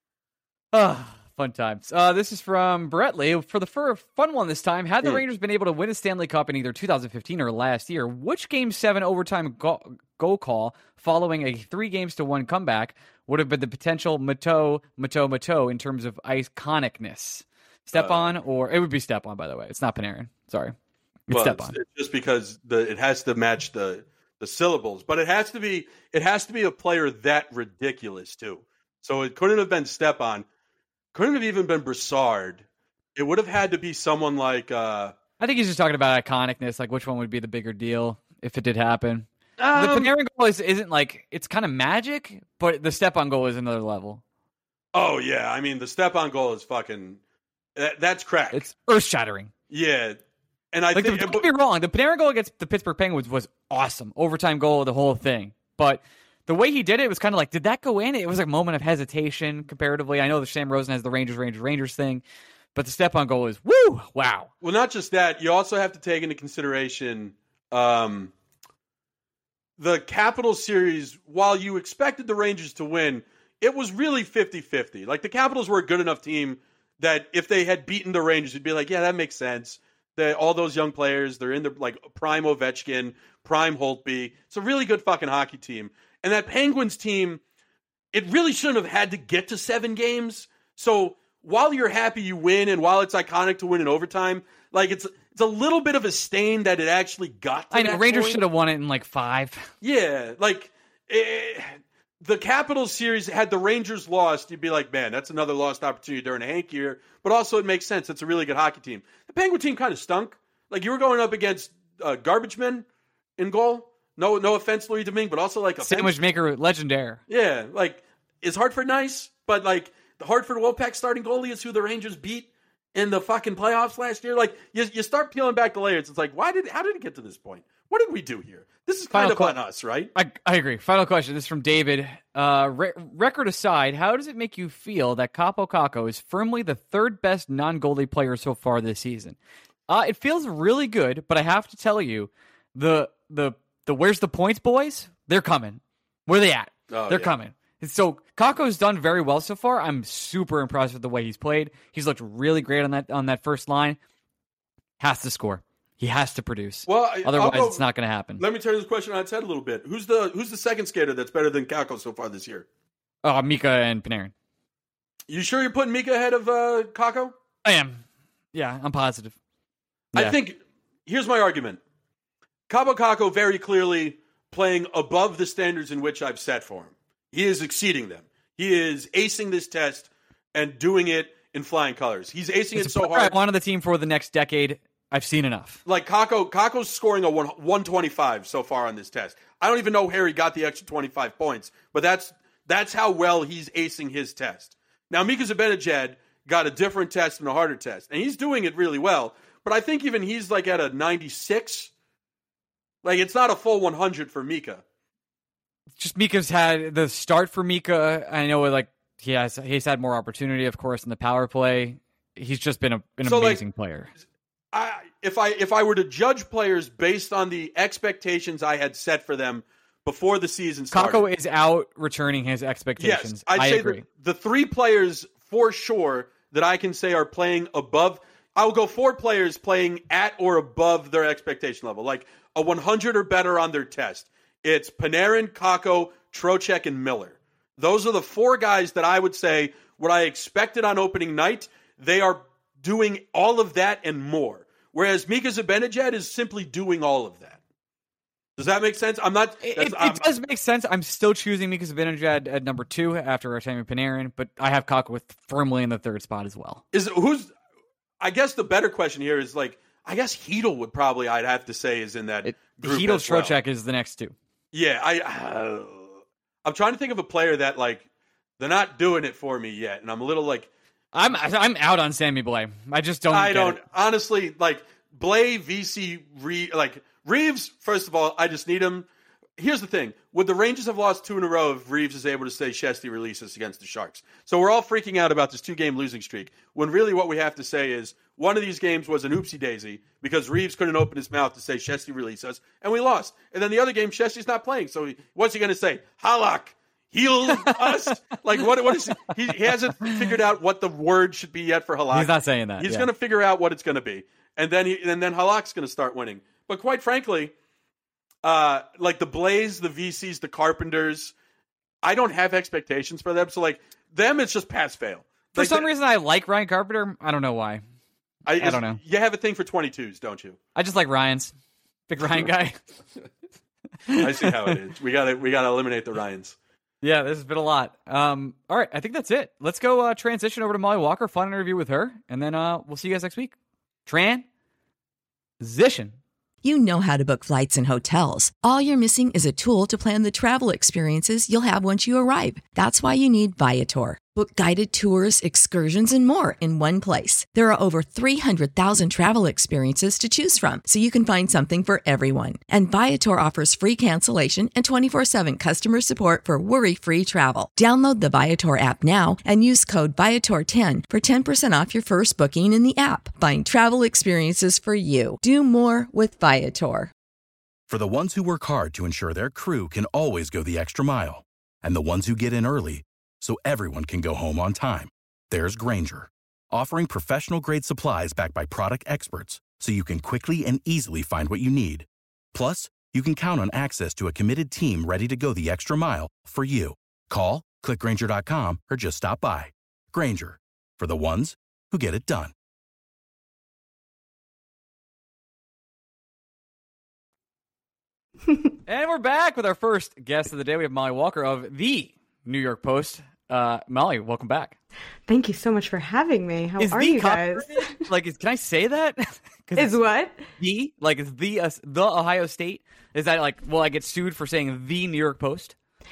Ah. Fun times. Uh, this is from Bretley. For the fur, fun one this time, had the mm. Rangers been able to win a Stanley Cup in either two thousand fifteen or last year, which Game seven overtime go, go call following a three games to one comeback would have been the potential Mateau, Mateau, Mateau in terms of iconicness? Stepan, uh, or it would be Stepan, by the way. It's not Panarin. Sorry. It's well, Stepan. It's, it's just because the it has to match the the syllables, but it has to be it has to be a player that ridiculous too. So it couldn't have been Stepan, couldn't have even been Brassard. It would have had to be someone like. Uh, I think he's just talking about iconicness, like which one would be the bigger deal if it did happen. um, The Panarin goal is, isn't like it's kind of magic, but the Stepan goal is another level. Oh yeah, I mean the Stepan goal is fucking. That, that's crack. It's earth shattering. Yeah, and I Like, think. the, don't get me wrong, the Panarin goal against the Pittsburgh Penguins was awesome. Overtime goal, the whole thing. But the way he did it was kind of like, did that go in? It was like a moment of hesitation comparatively. I know that Sam Rosen has the Rangers, Rangers, Rangers thing, but the Stepan goal is, woo, wow. Well, not just that. You also have to take into consideration um, the Capitals series. While you expected the Rangers to win, it was really fifty-fifty. Like, the Capitals were a good enough team that if they had beaten the Rangers, you'd be like, yeah, that makes sense. They, all those young players, they're in the like prime Ovechkin, prime Holtby. It's a really good fucking hockey team. And that Penguins team, it really shouldn't have had to get to seven games. So while you're happy you win and while it's iconic to win in overtime, like it's it's a little bit of a stain that it actually got to I know, that Rangers point. should have won it in like five. Yeah, like eh, the Capitals series, had the Rangers lost, you'd be like, man, that's another lost opportunity during a Hank year. But also it makes sense. It's a really good hockey team. The Penguin team kind of stunk. Like you were going up against uh, garbage men in goal. No no offense, Louis Domingue, but also like a Sandwich maker, legendary. Yeah, like, is Hartford nice? But, like, the Hartford Wolfpack starting goalie is who the Rangers beat in the fucking playoffs last year. Like, you, you start peeling back the layers. It's like, why did, how did it get to this point? What did we do here? This is kind Final of call. on us, right? I, I agree. Final question. This is from David. Uh, re- record aside, how does it make you feel that Kaapo Kakko is firmly the third best non-goalie player so far this season? Uh, it feels really good, but I have to tell you, the the the where's the points, boys? They're coming. Where are they at? Oh, They're yeah. coming. So Kakko's done very well so far. I'm super impressed with the way he's played. He's looked really great on that on that first line. Has to score. He has to produce. Well, I- Otherwise, I'll go- it's not going to happen. Let me turn this question on its head a little bit. Who's the who's the second skater that's better than Kakko so far this year? Oh, Mika and Panarin. You sure you're putting Mika ahead of uh, Kakko? I am. Yeah, I'm positive. I Yeah. think, here's my argument. Kaapo Kakko very clearly playing above the standards in which I've set for him. He is exceeding them. He is acing this test and doing it in flying colors. He's acing It's it so a player hard. I wanted the team for the next decade. I've seen enough. Like Kakko, Kakko's scoring a one, 125 so far on this test. I don't even know Harry got the extra twenty-five points, but that's that's how well he's acing his test. Now, Mika Zibanejad got a different test and a harder test, and he's doing it really well. But I think even he's like at a ninety-six. Like, it's not a full one hundred for Mika. Just Mika's had the start for Mika. I know, like he has, he's had more opportunity, of course, in the power play. He's just been a, an So, like, amazing player. I, if I if I were to judge players based on the expectations I had set for them before the season started, Kakko is out returning his expectations. yes, I'd I say agree. The, the three players for sure that I can say are playing above. I'll go four players playing at or above their expectation level, like a one hundred or better on their test. It's Panarin, Kakko, Trocheck, and Miller. Those are the four guys that I would say what I expected on opening night. They are doing all of that and more. Whereas Mika Zibanejad is simply doing all of that. Does that make sense? I'm not. It, that's- it I'm- does make sense. I'm still choosing Mika Zibanejad at number two after Artemi Panarin, but I have Kakko with firmly in the third spot as well. Is who's? I guess the better question here is like. I guess Hedel would probably. I'd have to say is in that It, group Hedel as well. Trocheck is the next two. Yeah, I. Uh, I'm trying to think of a player that like they're not doing it for me yet, and I'm a little like. I'm I'm out on Sammy Blais. I just don't. I get don't it. honestly like Blay, V C, Re, like Reeves. First of all, I just need him. Here's the thing: would the Rangers have lost two in a row if Reeves is able to say Shesty releases against the Sharks? So we're all freaking out about this two-game losing streak. When really what we have to say is one of these games was an oopsie daisy because Reeves couldn't open his mouth to say Shesty release us, and we lost. And then the other game, Shesty's not playing. So he, what's he going to say? Halak. Heal us? Like, what? What is he? He hasn't figured out what the word should be yet for Halak. He's not saying that. He's yeah. going to figure out what it's going to be, and then he, and then Halak's going to start winning. But quite frankly, uh, like the Blaze, the V Cs, the Carpenters, I don't have expectations for them. So like them, it's just pass fail. For Like, some the- reason, I like Ryan Carpenter. I don't know why. I, I don't know. You have a thing for twenty-twos, don't you? I just like Ryan's. Big Ryan guy. I see how it is. We got to we got to eliminate the Ryans. Yeah, this has been a lot. Um, all right, I think that's it. Let's go uh, transition over to Molly Walker, fun interview with her, and then uh, we'll see you guys next week. Transition. You know how to book flights and hotels. All you're missing is a tool to plan the travel experiences you'll have once you arrive. That's why you need Viator. Book guided tours, excursions, and more in one place. There are over three hundred thousand travel experiences to choose from, so you can find something for everyone. And Viator offers free cancellation and twenty-four seven customer support for worry-free travel. Download the Viator app now and use code Viator ten for ten percent off your first booking in the app. Find travel experiences for you. Do more with Viator. For the ones who work hard to ensure their crew can always go the extra mile, and the ones who get in early so everyone can go home on time, there's Grainger, offering professional-grade supplies backed by product experts so you can quickly and easily find what you need. Plus, you can count on access to a committed team ready to go the extra mile for you. Call, click Grainger dot com, or just stop by. Grainger, for the ones who get it done. And we're back with our first guest of the day. We have Molly Walker of the New York Post. Uh, Molly, welcome back. Thank you so much for having me. How is are the you guys? Like, is, can I say that? Is what? The like is the uh, the Ohio State? Is that like? Will I get sued for saying the New York Post?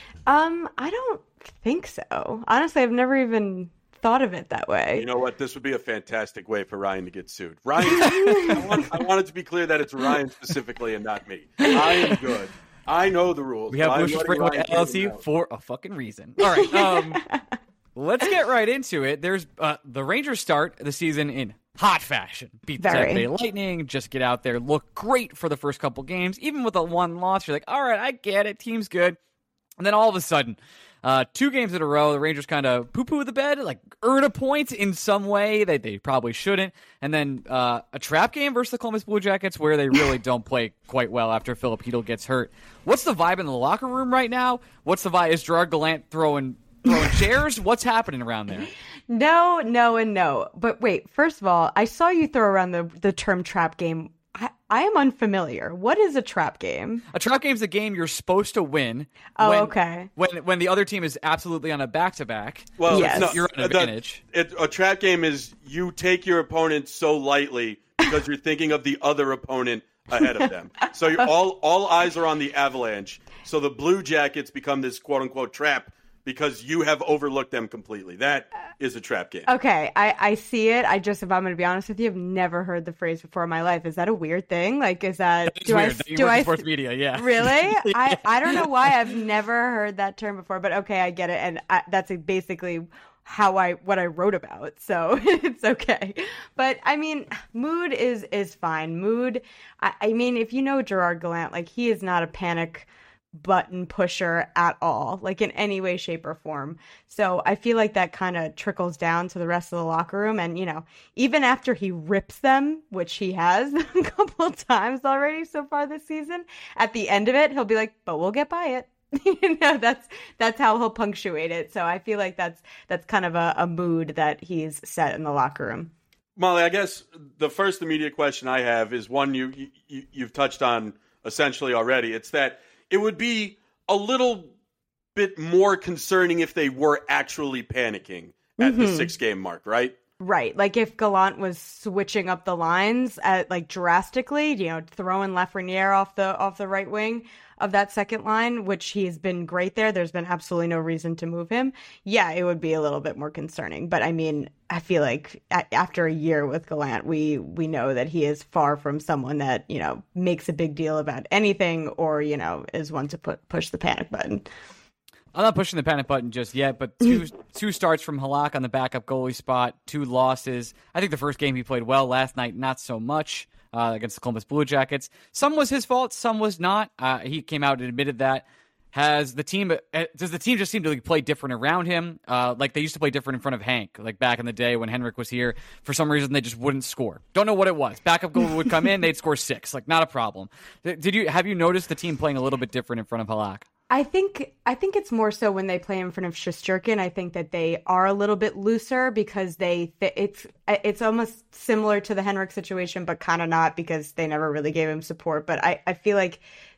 Um, I don't think so. Honestly, I've never even thought of it that way. You know what? This would be a fantastic way for Ryan to get sued. Ryan, I, want, I want it to be clear that it's Ryan specifically and not me. I am good. I know the rules. We have Blue Shirts Breakaway L L C for a fucking reason. All right, um, let's get right into it. There's uh, the Rangers start the season in hot fashion. Beat the Tampa Bay Lightning, just get out there, look great for the first couple games. Even with a one loss, you're like, all right, I get it, team's good. And then all of a sudden, uh, two games in a row, the Rangers kind of poo-poo the bed, like earn a point in some way that they probably shouldn't. And then uh, a trap game versus the Columbus Blue Jackets where they really don't play quite well after Filip Chytil gets hurt. What's the vibe in the locker room right now? What's the vibe? Is Gerard Gallant throwing throwing chairs? What's happening around there? No, no, and no. But wait, first of all, I saw you throw around the, the term trap game. I, I am unfamiliar. What is a trap game? A trap game is a game you're supposed to win. Oh, when, okay. When when the other team is absolutely on a back-to-back. Well, yes. no, you're an advantage. The, it, a trap game is you take your opponent so lightly because you're thinking of the other opponent ahead of them. So you're, all all eyes are on the Avalanche. So the Blue Jackets become this quote-unquote trap because you have overlooked them completely. That is a trap game. Okay, I, I see it. I just, if I'm going to be honest with you, I've never heard the phrase before in my life. Is that a weird thing? Like, is that, that is do weird. I, That you do work in I, sports media, yeah. Really? I, I don't know why I've never heard that term before, but okay, I get it. And I, that's basically how I, what I wrote about. So it's okay. But I mean, mood is, is fine. Mood, I, I mean, if you know Gerard Gallant, like he is not a panic button pusher at all, like in any way, shape, or form. So I feel like that kind of trickles down to the rest of the locker room. And, you know, even after he rips them, which he has a couple of times already so far this season, at the end of it, he'll be like, but we'll get by it. You know, that's that's how he'll punctuate it. So I feel like that's that's kind of a, a mood that he's set in the locker room. Molly, I guess the first immediate question I have is one you, you you've touched on essentially already. It's that it would be a little bit more concerning if they were actually panicking at mm-hmm. the six-game mark, right? Right. Like if Gallant was switching up the lines at like drastically, you know, throwing Lafreniere off the off the right wing of that second line, which he's been great there. There's been absolutely no reason to move him. Yeah, it would be a little bit more concerning. But I mean, I feel like a- after a year with Gallant, we we know that he is far from someone that, you know, makes a big deal about anything or, you know, is one to put push the panic button. I'm not pushing the panic button just yet, but two two starts from Halak on the backup goalie spot, two losses. I think the first game he played well. Last night, not so much uh, against the Columbus Blue Jackets. Some was his fault, some was not. Uh, he came out and admitted that. Has the team? Does the team just seem to like, play different around him? Uh, like they used to play different in front of Hank, like back in the day when Henrik was here. For some reason, they just wouldn't score. Don't know what it was. Backup goal would come in, they'd score six. Like not a problem. Did you have you noticed the team playing a little bit different in front of Halak? I think I think it's more so when they play in front of Shesterkin. I think that they are a little bit looser because they it's it's almost similar to the Henrik situation, but kind of not because they never really gave him support. But I, I feel like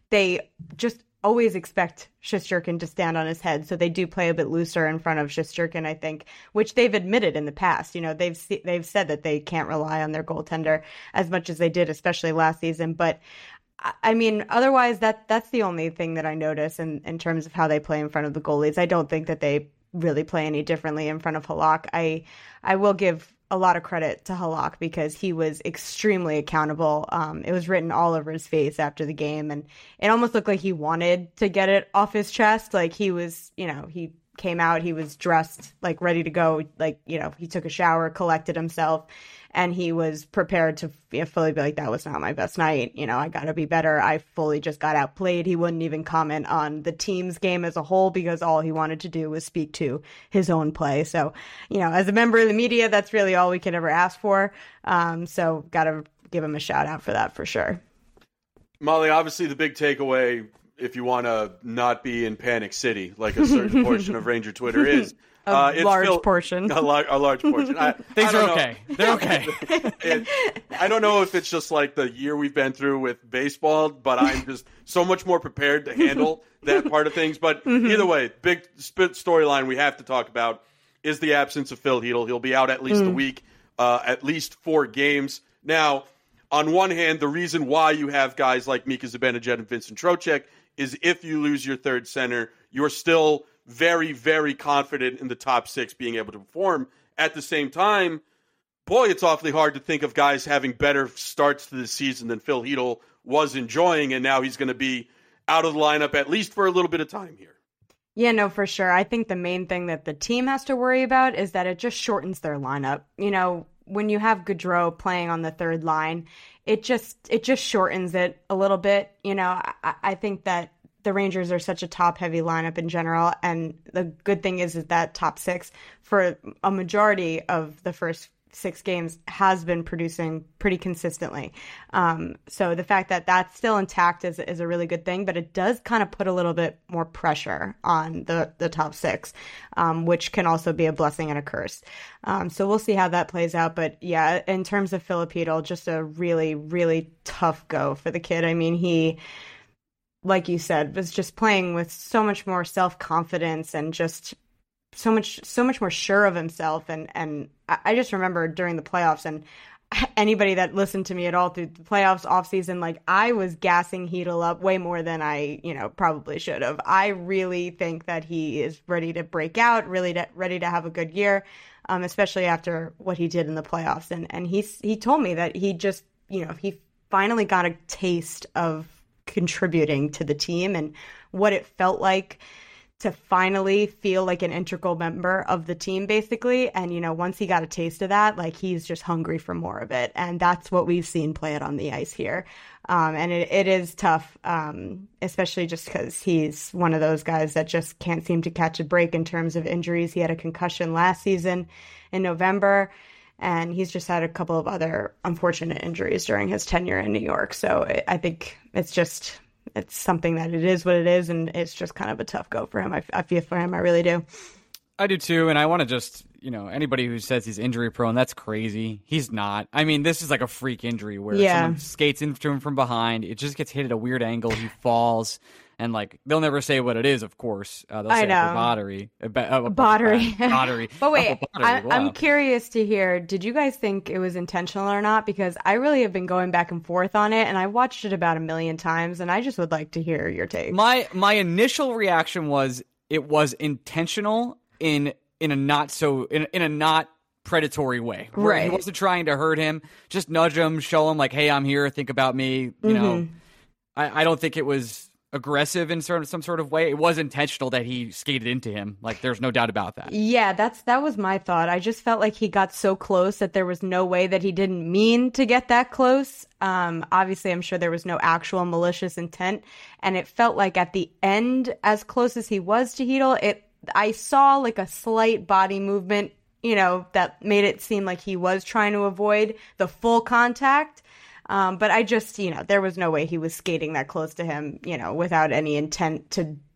they just always expect Shesterkin to stand on his head, so they do play a bit looser in front of Shesterkin, I think, which they've admitted in the past. You know, they've they've said that they can't rely on their goaltender as much as they did, especially last season. But I mean, otherwise, that that's the only thing that I notice in, in terms of how they play in front of the goalies. I don't think that they really play any differently in front of Halak. I I will give a lot of credit to Halak because he was extremely accountable. Um, it was written all over his face after the game, and it almost looked like he wanted to get it off his chest. Like he was, you know, he came out, he was dressed, like ready to go. Like, you know, he took a shower, collected himself, and he was prepared to you know, fully be like, that was not my best night. You know, I got to be better. I fully just got outplayed. He wouldn't even comment on the team's game as a whole because all he wanted to do was speak to his own play. So, you know, as a member of the media, that's really all we could ever ask for. Um, so got to give him a shout out for that for sure. Molly, obviously the big takeaway, if you want to not be in Panic City, like a certain portion of Ranger Twitter is, a uh, it's large Phil, portion. A, lar- a large portion. I, Things I are don't okay. know. They're okay. it, I don't know if it's just like the year we've been through with baseball, but I'm just so much more prepared to handle that part of things. But mm-hmm. either way, big storyline we have to talk about is the absence of Phil Hedl. He'll be out at least mm. a week, uh, at least four games. Now, on one hand, the reason why you have guys like Mika Zibanejad and Vincent Trocheck is if you lose your third center, you're still very, very confident in the top six being able to perform. At the same time, boy, it's awfully hard to think of guys having better starts to the season than Phil Hedl was enjoying, and now he's going to be out of the lineup at least for a little bit of time here. Yeah, no, for sure. I think the main thing that the team has to worry about is that it just shortens their lineup. You know, when you have Gaudreau playing on the third line, it just it just shortens it a little bit. You know, I, I think that the Rangers are such a top-heavy lineup in general, and the good thing is, is that top six, for a majority of the first six games, has been producing pretty consistently. Um, so the fact that that's still intact is, is a really good thing, but it does kind of put a little bit more pressure on the, the top six, um, which can also be a blessing and a curse. Um, so we'll see how that plays out. But yeah, in terms of Filip Chytil, just a really, really tough go for the kid. I mean, he, like you said, was just playing with so much more self-confidence and just so much so much more sure of himself. And, and I just remember during the playoffs, and anybody that listened to me at all through the playoffs, offseason, like I was gassing Chytil up way more than I, you know, probably should have. I really think that he is ready to break out, really to, ready to have a good year, um, especially after what he did in the playoffs. And, and he, he told me that he just, you know, he finally got a taste of contributing to the team and what it felt like to finally feel like an integral member of the team, basically. And, you know, once he got a taste of that, like he's just hungry for more of it. And that's what we've seen play it on the ice here. Um, and it, it is tough, um, especially just because he's one of those guys that just can't seem to catch a break in terms of injuries. He had a concussion last season in November, and he's just had a couple of other unfortunate injuries during his tenure in New York. So it, I think it's just... it's something that it is what it is, and it's just kind of a tough go for him. I, I feel for him. I really do. I do too, and I want to just, you know, anybody who says he's injury prone, that's crazy. He's not. I mean, this is like a freak injury where yeah. someone skates into him from behind. It just gets hit at a weird angle. He falls, and like they'll never say what it is. Of course, uh, they'll say I know. Battery, uh, uh, battery, battery. But wait, I, wow. I'm curious to hear. Did you guys think it was intentional or not? Because I really have been going back and forth on it, and I watched it about a million times, and I just would like to hear your take. My my initial reaction was it was intentional in in a not so in in a not predatory way. Where right. He wasn't trying to hurt him. Just nudge him, show him like, hey, I'm here. Think about me. You mm-hmm. know, I, I don't think it was aggressive in sort of some sort of way. It was intentional that he skated into him. Like, there's no doubt about that. Yeah, that's that was my thought. I just felt like he got so close that there was no way that he didn't mean to get that close. Um, obviously, I'm sure there was no actual malicious intent, and it felt like at the end, as close as he was to Chytil, it I saw like a slight body movement, you know, that made it seem like he was trying to avoid the full contact. Um, but I just, you know, there was no way he was skating that close to him, you know, without any intent to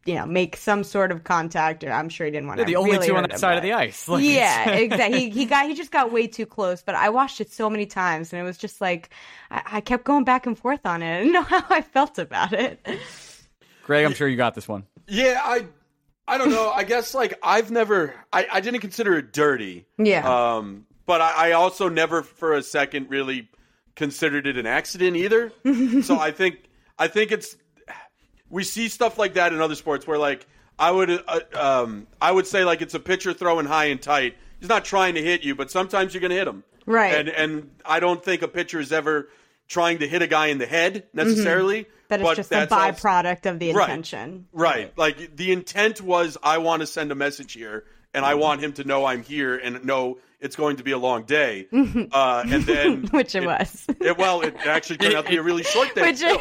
you know, make some sort of contact. Or I'm sure he didn't want to. They're the only really two on hurt that him, side but... of the ice. Like, yeah, exactly. He, he got he just got way too close. But I watched it so many times, and it was just like I, I kept going back and forth on it. I didn't know how I felt about it. Greg, I'm sure you got this one. Yeah, I I don't know. I guess like I've never I, I didn't consider it dirty. Yeah. Um, but I, I also never for a second really considered it an accident either. So I think I think it's we see stuff like that in other sports where like I would uh, um, I would say like it's a pitcher throwing high and tight. He's not trying to hit you, but sometimes you're going to hit him. Right. And and I don't think a pitcher is ever trying to hit a guy in the head necessarily. Mm-hmm. But it's but just the that's byproduct also, of the intention. Right. right. Like the intent was I want to send a message here and I want him to know I'm here and know it's going to be a long day. Uh, and then Which it, it was. It, well, it actually turned out to be a really short day. Which still.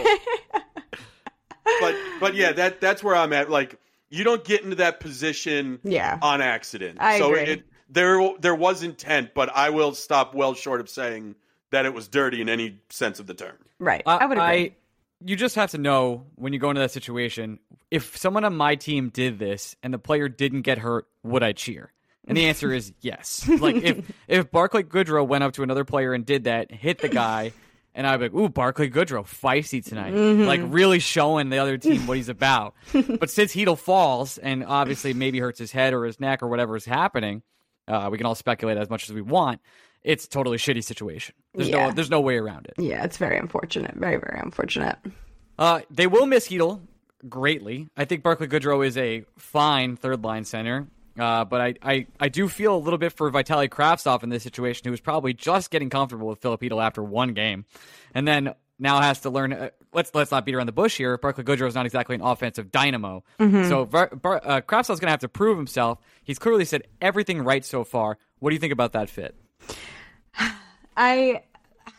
but but yeah, that that's where I'm at. Like you don't get into that position yeah. on accident. I so agree. It, there there was intent, but I will stop well short of saying that it was dirty in any sense of the term. Right. Uh, I would agree. I, you just have to know when you go into that situation, if someone on my team did this and the player didn't get hurt, would I cheer? And the answer is yes. Like if if Barclay Goodrow went up to another player and did that, hit the guy, and I'd be like, ooh, Barclay Goodrow, feisty tonight. Mm-hmm. Like really showing the other team what he's about. But since Heedle falls and obviously maybe hurts his head or his neck or whatever is happening, uh, we can all speculate as much as we want. It's a totally shitty situation. There's Yeah. no there's no way around it. Yeah, it's very unfortunate. Very, very unfortunate. Uh, they will miss Heedle greatly. I think Barclay Goodrow is a fine third line center. Uh, but I, I, I do feel a little bit for Vitaly Kravtsov in this situation, who was probably just getting comfortable with Filip Chytil after one game, and then now has to learn. Uh, let's let's not beat around the bush here. Barclay Goodrow is not exactly an offensive dynamo, mm-hmm. so Bar, Bar, uh, Kravtsov's going to have to prove himself. He's clearly said everything right so far. What do you think about that fit? I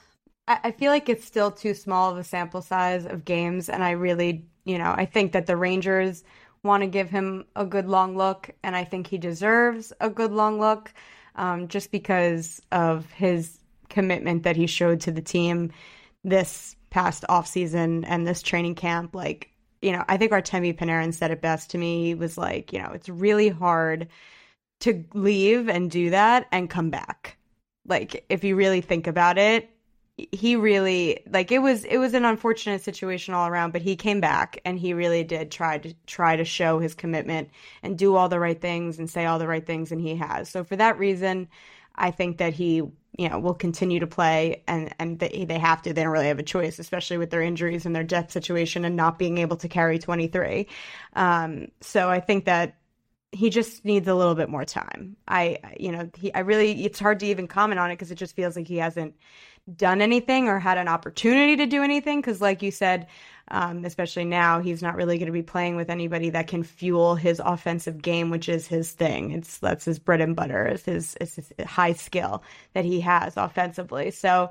I feel like it's still too small of a sample size of games, and I really, you know, I think that the Rangers want to give him a good long look, and I think he deserves a good long look, um, just because of his commitment that he showed to the team this past offseason and this training camp. Like, you know, I think Artemi Panarin said it best to me. He was like, you know, it's really hard to leave and do that and come back. Like, if you really think about it, he really, like, it was it was an unfortunate situation all around, but he came back and he really did try to try to show his commitment and do all the right things and say all the right things, and he has. So for that reason, I think that he, you know, will continue to play, and and they, they have to. They don't really have a choice, especially with their injuries and their depth situation and not being able to carry twenty-three. Um, so I think that he just needs a little bit more time. I, you know, he, I really, it's hard to even comment on it because it just feels like he hasn't done anything or had an opportunity to do anything. Because like you said, um, especially now, he's not really going to be playing with anybody that can fuel his offensive game, which is his thing. It's that's his bread and butter. It's his, it's his high skill that he has offensively. So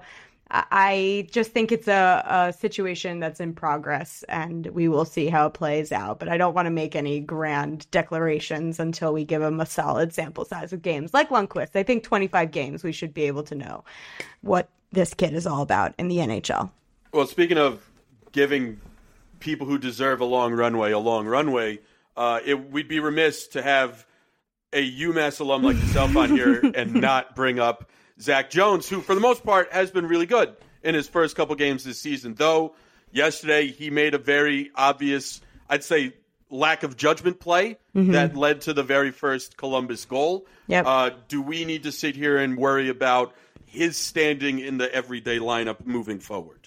I just think it's a, a situation that's in progress, and we will see how it plays out. But I don't want to make any grand declarations until we give him a solid sample size of games. Like Lundqvist, I think twenty-five games, we should be able to know what this kid is all about in the N H L. Well, speaking of giving people who deserve a long runway a long runway, uh, it, we'd be remiss to have a UMass alum like yourself on here and not bring up Zach Jones, who for the most part has been really good in his first couple games this season. Though yesterday he made a very obvious, I'd say, lack of judgment play mm-hmm. that led to the very first Columbus goal. Yep. Uh, do we need to sit here and worry about his standing in the everyday lineup moving forward?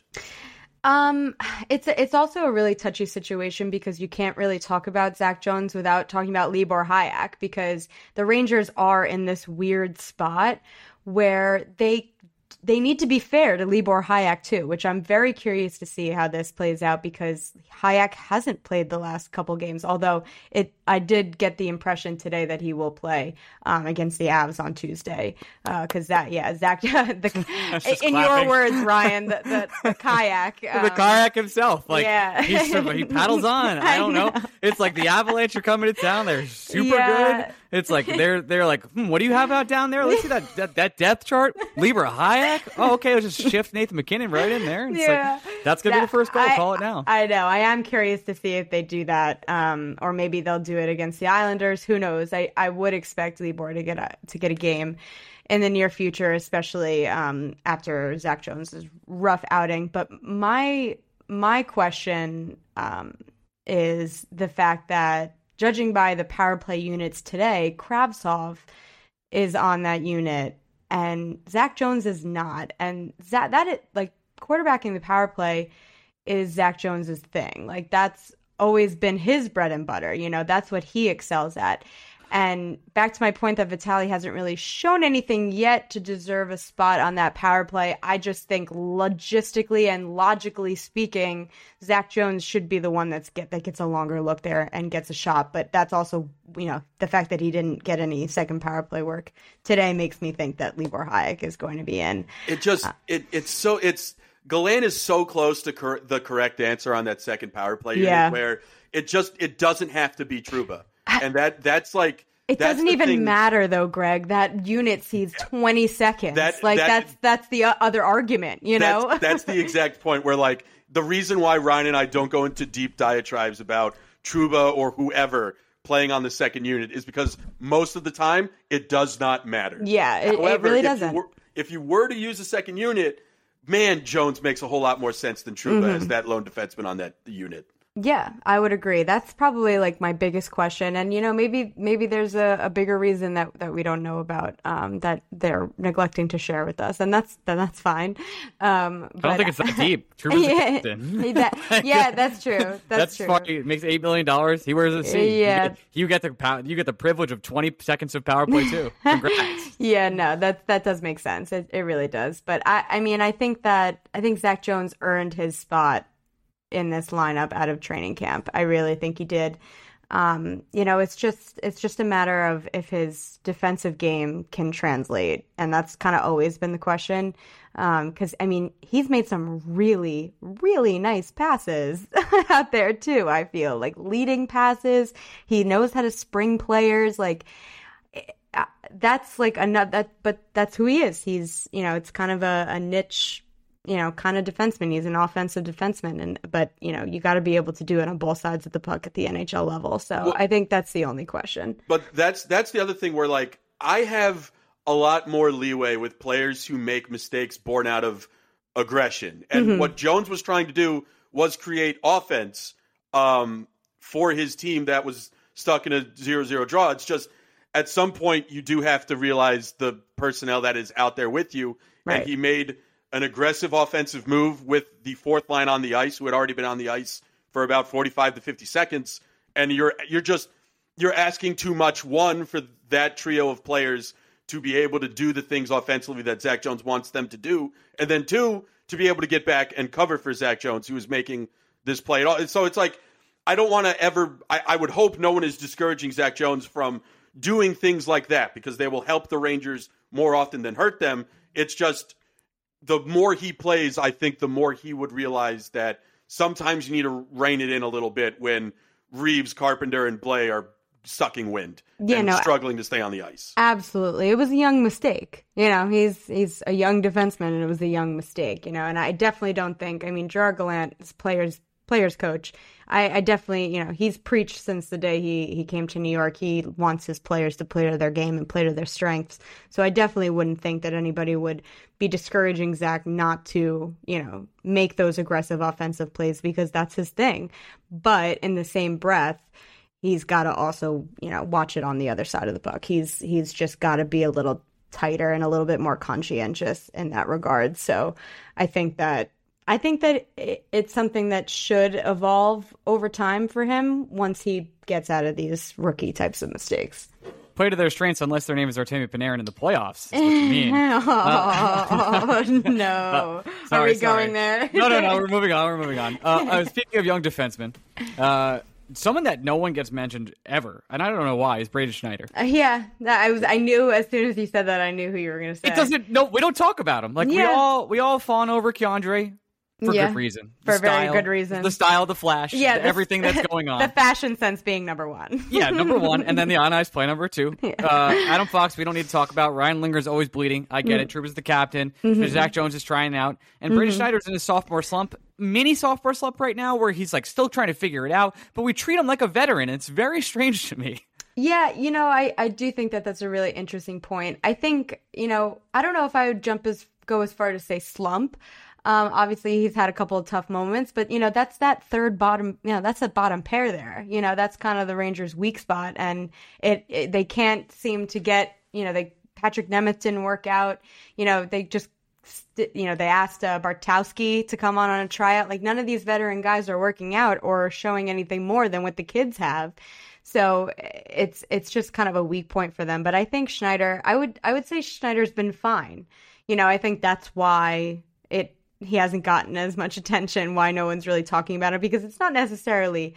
Um, it's a, it's also a really touchy situation because you can't really talk about Zach Jones without talking about Libor Hajek, because the Rangers are in this weird spot where they they need to be fair to Libor Hajek too, which I'm very curious to see how this plays out, because Hajek hasn't played the last couple games, although it I did get the impression today that he will play um, against the Avs on Tuesday, because uh, that yeah Zach the, in clapping. your words, Ryan, the, the, the kayak um, the kayak himself, like yeah. he's, he paddles on. I don't know. know. It's like the Avalanche are coming to town. They're super yeah. good. It's like they're they're like, hmm, what do you have out down there? Let's see that that, that depth chart. Libor Hajek. Oh, okay. Let's just shift Nathan MacKinnon right in there. It's Yeah. like, that's gonna That- be the first goal. I- Call it now. I know. I am curious to see if they do that, um, or maybe they'll do it against the Islanders. Who knows? I, I would expect Libor to get a to get a game in the near future, especially um, after Zach Jones' rough outing. But my my question um, is the fact that, judging by the power play units today, Kravtsov is on that unit and Zach Jones is not. And Zach, that is, like, quarterbacking the power play is Zach Jones's thing. Like, that's always been his bread and butter. You know, that's what he excels at. And back to my point that Vitaly hasn't really shown anything yet to deserve a spot on that power play. I just think logistically and logically speaking, Zach Jones should be the one that's get that gets a longer look there and gets a shot. But that's also, you know, the fact that he didn't get any second power play work today makes me think that Libor Hajek is going to be in. It just it it's so it's Gallant is so close to cor- the correct answer on that second power play unit, Yeah. where it just it doesn't have to be Trouba. And that that's like It that's doesn't the even thing. matter though, Greg. That unit sees twenty seconds. That- like that- that's that's the o- other argument, you know? That's, that's the exact point where, like, the reason why Ryan and I don't go into deep diatribes about Trouba or whoever playing on the second unit is because most of the time it does not matter. Yeah, it- it However, really if you doesn't. were- if you were to use a second unit, man, Jones makes a whole lot more sense than Trouba Mm-hmm. as that lone defenseman on that unit. Yeah, I would agree. That's probably like my biggest question. And, you know, maybe maybe there's a, a bigger reason that, that we don't know about um, that they're neglecting to share with us. And that's then that's fine. Um, I don't think it's that deep. Trouba's the yeah, captain. that, yeah, that's true. That's, That's true. funny. It makes eight million dollars. He wears a C. Yeah. You get, you get the pow- you get the privilege of twenty seconds of power play too. Congrats. Yeah, no, that that does make sense. It, it really does. But I, I mean, I think that I think Zach Jones earned his spot in this lineup out of training camp. I really think he did. Um, you know, it's just it's just a matter of if his defensive game can translate, and that's kind of always been the question. Because I mean, he's made some really, really nice passes out there too. I feel like leading passes. He knows how to spring players. Like that's like another. That, but that's who he is. He's you know, it's kind of a, a niche. You know, kind of defenseman. He's an offensive defenseman, and but you know, you got to be able to do it on both sides of the puck at the N H L level. So Well, I think that's the only question. But that's that's the other thing where, like, I have a lot more leeway with players who make mistakes born out of aggression. And Mm-hmm. what Jones was trying to do was create offense um, for his team that was stuck in a zero zero draw. It's just at some point you do have to realize the personnel that is out there with you. Right. And he made an aggressive offensive move with the fourth line on the ice, who had already been on the ice for about forty-five to fifty seconds. And you're you're just you're asking too much, one, for that trio of players to be able to do the things offensively that Zach Jones wants them to do, and then two, to be able to get back and cover for Zach Jones, who is making this play at all. So it's like, I don't want to ever, I, I would hope no one is discouraging Zach Jones from doing things like that, because they will help the Rangers more often than hurt them. It's just, the more he plays, I think the more he would realize that sometimes you need to rein it in a little bit when Reeves, Carpenter, and Blais are sucking wind Yeah, and no, struggling to stay on the ice. Absolutely. It was a young mistake. You know, he's he's a young defenseman, and it was a young mistake, you know, and I definitely don't think, I mean, Gerard Gallant is players players coach. I, I definitely, you know, he's preached since the day he, he came to New York. He wants his players to play to their game and play to their strengths. So I definitely wouldn't think that anybody would be discouraging Zach not to, you know, make those aggressive offensive plays, because that's his thing. But in the same breath, he's got to also, you know, watch it on the other side of the puck. He's he's just got to be a little tighter and a little bit more conscientious in that regard. So I think that I think that it, it's something that should evolve over time for him once he gets out of these rookie types of mistakes. Play to their strengths unless their name is Artemi Panarin in the playoffs. Is what you mean. Oh, no. Uh, sorry, Are we sorry. going there? No, no, no. We're moving on. We're moving on. Uh, uh, speaking of young defensemen, uh, someone that no one gets mentioned ever, and I don't know why, is Braden Schneider. Uh, yeah, that- I was. I knew as soon as you said that, I knew who you were going to say. It doesn't. No, we don't talk about him. Like we Yeah. all we all fawn over Keandre. For Yeah, good reason. for The a very style- good reason. The style, the flash, Yeah, the- the- everything that's going on. The fashion sense being number one. Yeah, number one, and then the on ice play number two. Yeah. Uh, Adam Fox, we don't need to talk about. Ryan Linger's always bleeding. I get Mm. it. Troop is the captain. Mhm. Zach Jones is trying out, and Braden Mhm. Schneider's in his sophomore slump, mini sophomore slump right now, where he's like still trying to figure it out. But we treat him like a veteran. And it's very strange to me. Yeah, you know, I, I do think that that's a really interesting point. I think, you know, I don't know if I would jump as go as far to say slump. Um, obviously, he's had a couple of tough moments, but, you know, that's that third bottom, you know, that's a bottom pair there. You know, that's kind of the Rangers' weak spot. And it, it they can't seem to get, you know, they Patrick Nemeth didn't work out. You know, they just, you know, they asked uh, Bartowski to come on on a tryout. Like, none of these veteran guys are working out or showing anything more than what the kids have. So it's it's just kind of a weak point for them. But I think Schneider, I would I would say Schneider's been fine. You know, I think that's why it he hasn't gotten as much attention, why no one's really talking about it, because it's not necessarily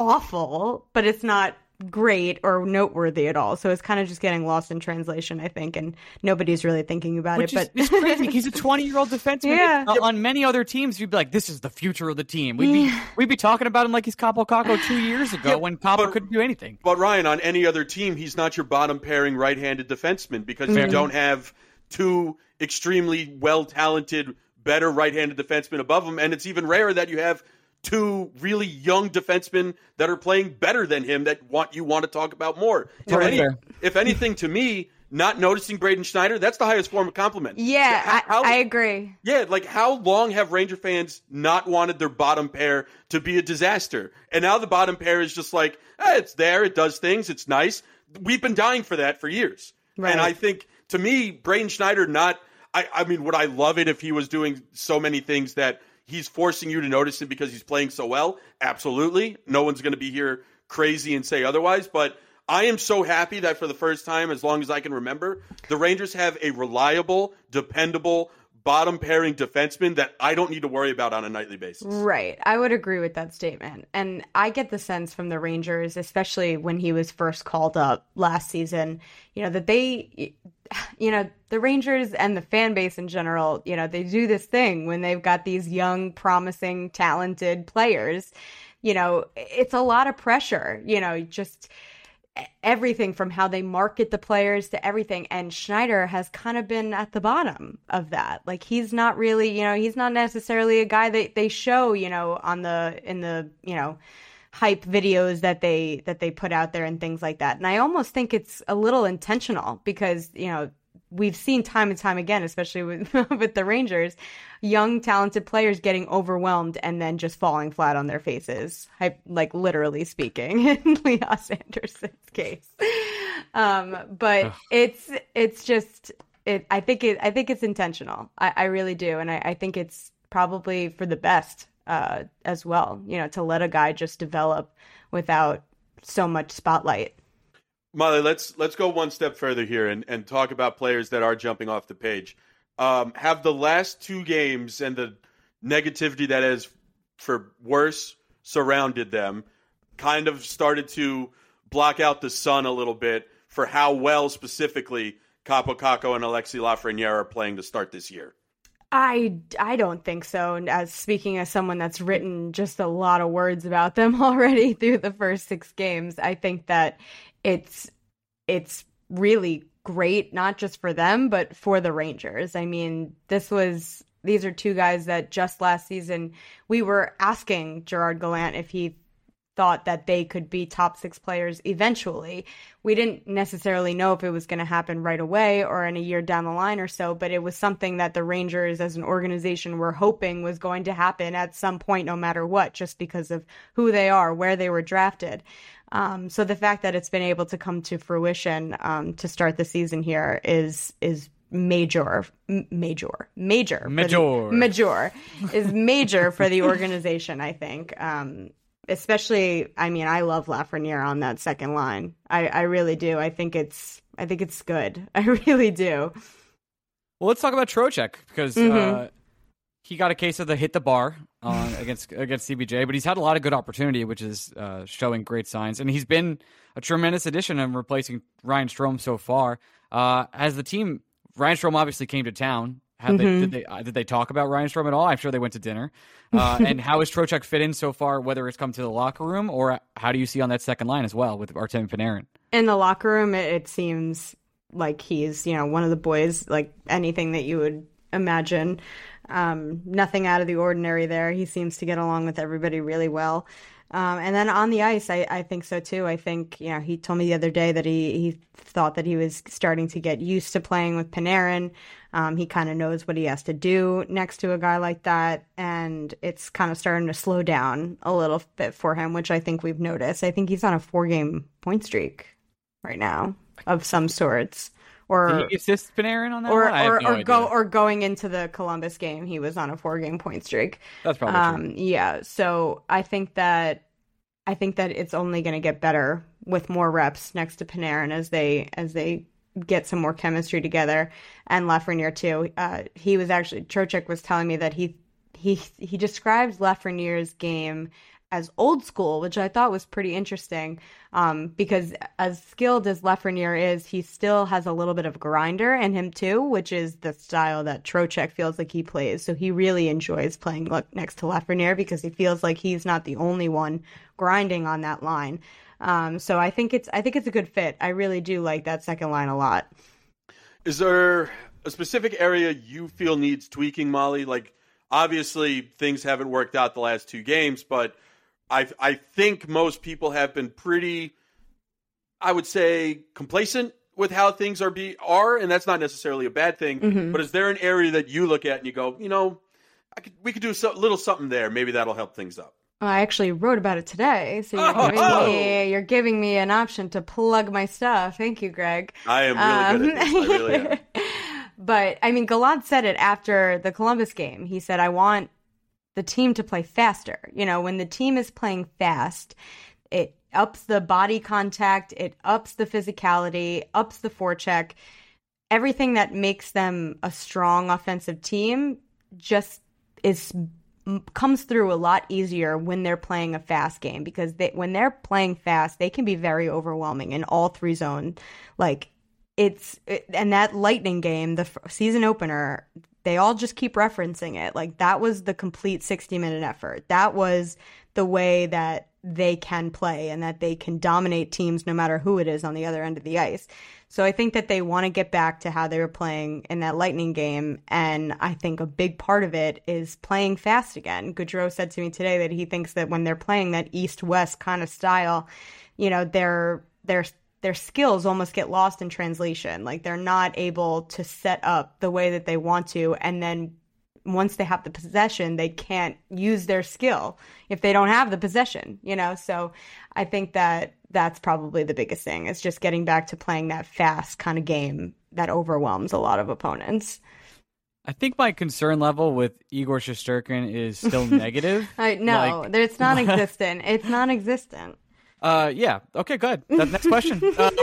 awful, but it's not great or noteworthy at all. So it's kind of just getting lost in translation, I think, and nobody's really thinking about Which it. is, But it's crazy. He's a twenty-year-old defenseman. Yeah. Uh, on many other teams, you'd be like, "This is the future of the team." We'd be we'd be talking about him like he's Capo Caco two years ago Yeah, when Capo but- couldn't do anything. But Ryan, on any other team, he's not your bottom pairing right-handed defenseman because you Mhm. don't have two extremely well-talented, better right-handed defensemen above him, and it's even rarer that you have two really young defensemen that are playing better than him that want you want to talk about more. If, Totally any- fair. if anything, to me, not noticing Braden Schneider, that's the highest form of compliment. yeah, How- I, I agree. Yeah, like how long have Ranger fans not wanted their bottom pair to be a disaster? And now the bottom pair is just like, eh, it's there, it does things, it's nice. We've been dying for that for years. Right. And I think, to me, Braden Schneider, not, I, I mean, would I love it if he was doing so many things that he's forcing you to notice him because he's playing so well? Absolutely. No one's going to be here crazy and say otherwise, but I am so happy that for the first time, as long as I can remember, the Rangers have a reliable, dependable, bottom pairing defenseman that I don't need to worry about on a nightly basis. Right. I would agree with that statement. And I get the sense from the Rangers, especially when he was first called up last season, you know, that they, you know, the Rangers and the fan base in general, you know, they do this thing when they've got these young, promising, talented players. You know, it's a lot of pressure, you know, just everything from how they market the players to everything. And Schneider has kind of been at the bottom of that. Like, he's not really, you know, he's not necessarily a guy that they show, you know, on the, in the, you know, hype videos that they, that they put out there and things like that. And I almost think it's a little intentional because, you know, we've seen time and time again, especially with, with the Rangers, young, talented players getting overwhelmed and then just falling flat on their faces, I, like literally speaking, in Lias Anderson's case. Um, but Ugh. it's it's just it. I think it. I think it's intentional. I, I really do, and I, I think it's probably for the best uh, as well. You know, to let a guy just develop without so much spotlight. Molly, let's let's go one step further here and, and talk about players that are jumping off the page. Um, have the last two games and the negativity that has, for worse, surrounded them kind of started to block out the sun a little bit for how well specifically Capo Caco and Alexi Lafreniere are playing to start this year? I, I don't think so. And as speaking as someone that's written just a lot of words about them already through the first six games, I think that it's it's really great, not just for them, but for the Rangers. I mean, this was these are two guys that just last season we were asking Gerard Gallant if he thought that they could be top six players eventually. We didn't necessarily know if it was going to happen right away or in a year down the line or so, but it was something that the Rangers as an organization were hoping was going to happen at some point, no matter what, just because of who they are, where they were drafted. Um, so the fact that it's been able to come to fruition um, to start the season here is is major, m- major, major, Major. for the, major is major for the organization. I think, um, especially, I mean, I love Lafreniere on that second line. I, I really do. I think it's, I think it's good. I really do. Well, let's talk about Trocheck because Mhm. uh, he got a case of the hit the bar on against against C B J, but he's had a lot of good opportunity, which is uh, showing great signs. And he's been a tremendous addition in replacing Ryan Strome so far. Uh, as the team, Ryan Strome obviously came to town, Have Mm-hmm. they, did they uh, did they talk about Ryan Strome at all? I'm sure they went to dinner. Uh, and how has Trocheck fit in so far, whether it's come to the locker room, or how do you see on that second line as well with Artemi Panarin? In the locker room, it, it seems like he's, you know, one of the boys, like anything that you would imagine. Um, nothing out of the ordinary there. He seems to get along with everybody really well. Um, and then on the ice, I, I think so too. I think, you know, he told me the other day that he, he thought that he was starting to get used to playing with Panarin. Um, he kind of knows what he has to do next to a guy like that. And it's kind of starting to slow down a little bit for him, which I think we've noticed. I think he's on a four game point streak right now of some sorts. Or Did he assist Panarin on that or one? I have or, no or idea. go or going into the Columbus game, he was on a four game point streak. That's probably um, true. Yeah, so I think that I think that it's only going to get better with more reps next to Panarin as they as they get some more chemistry together, and Lafreniere too. Uh, he was actually Trocheck was telling me that he he he describes Lafreniere's game as old school, which I thought was pretty interesting, um, because as skilled as Lafreniere is, he still has a little bit of grinder in him too, which is the style that Trocheck feels like he plays. So he really enjoys playing next to Lafreniere because he feels like he's not the only one grinding on that line. Um, so I think it's I think it's a good fit. I really do like that second line a lot. Is there a specific area you feel needs tweaking, Molly? Like, obviously things haven't worked out the last two games, but I I think most people have been pretty, I would say, complacent with how things are be are, and that's not necessarily a bad thing. Mm-hmm. But is there an area that you look at and you go, you know, I could we could do a little something there. Maybe that'll help things up. Well, I actually wrote about it today, so you're, Oh! giving me, you're giving me an option to plug my stuff. Thank you, Greg. I am really good at this. I really am. But, I mean, Gallant said it after the Columbus game. He said, I want the team to play faster. You know, when the team is playing fast, it ups the body contact, it ups the physicality, ups the forecheck. Everything that makes them a strong offensive team just is comes through a lot easier when they're playing a fast game, because they, when they're playing fast, they can be very overwhelming in all three zones. Like it's, it, and that Lightning game, the season opener, they all just keep referencing it. Like that was the complete sixty minute effort. That was the way that they can play and that they can dominate teams no matter who it is on the other end of the ice. So I think that they want to get back to how they were playing in that Lightning game. And I think a big part of it is playing fast again. Gaudreau said to me today that he thinks that when they're playing that East-West kind of style, you know, their their their skills almost get lost in translation. Like they're not able to set up the way that they want to, and then once they have the possession, they can't use their skill if they don't have the possession, you know? So I think that that's probably the biggest thing, is just getting back to playing that fast kind of game that overwhelms a lot of opponents. I think my concern level with Igor Shesterkin is still negative. I, no, Like- it's non-existent. It's non-existent. Uh, yeah. Okay, good. That, next question. Um,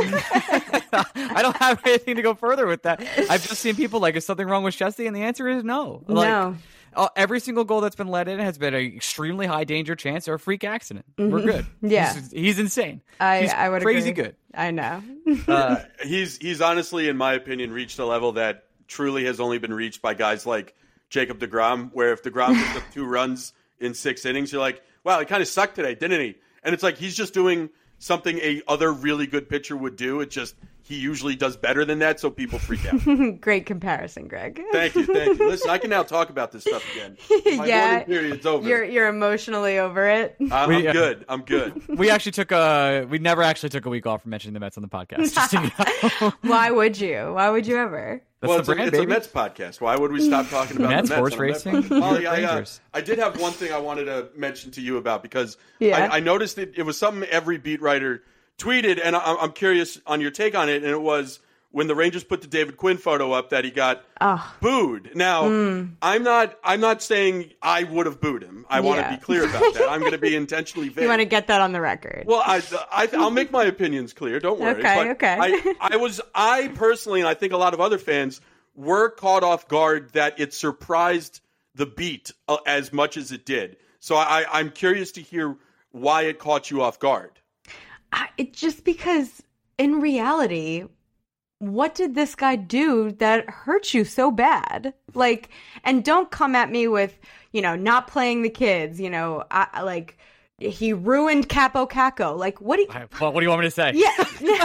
I don't have anything to go further with that. I've just seen people like, is something wrong with Chesty? And the answer is no. Like, No. uh, every single goal that's been let in has been an extremely high danger chance or a freak accident. We're good. Yeah. He's, he's insane. I, he's I would crazy agree. good. I know. Uh, he's he's honestly, in my opinion, reached a level that truly has only been reached by guys like Jacob deGrom, where if deGrom picks up two runs in six innings, you're like, wow, he kind of sucked today, didn't he? And it's like he's just doing something a other really good pitcher would do. It just, he usually does better than that, so people freak out. Great comparison, Greg. Thank you, thank you. Listen, I can now talk about this stuff again. My Yeah. mourning period's over. You're you're emotionally over it. I'm, We, I'm uh, good. I'm good. We actually took a, we never actually took a week off from mentioning the Mets on the podcast. Just so you know. Why would you? Why would you ever? That's well, the it's, a, brand, it's a baby. Mets podcast. Why would we stop talking about Mets, the Mets? horse on a Mets racing, podcast? Molly, I, uh, Rangers. I did have one thing I wanted to mention to you about, because Yeah. I, I noticed that it was something every beat writer tweeted, and I, I'm curious on your take on it. And it was when the Rangers put the David Quinn photo up that he got Oh. booed. Now, I'm not. I'm not saying I would have booed him. I want to Yeah. be clear about that. I'm going to be intentionally vague. You want to get that on the record? Well, I, I, I'll make my opinions clear. Don't worry. Okay, But okay. I, I was, I personally, and I think a lot of other fans were caught off guard that it surprised the beat uh, as much as it did. So I, I'm curious to hear why it caught you off guard. I, it just because in reality, what did this guy do that hurt you so bad? Like, and don't come at me with, you know, not playing the kids, you know, I, like, he ruined Capo Caco. Like, what do you... Well, what do you want me to say? Yeah,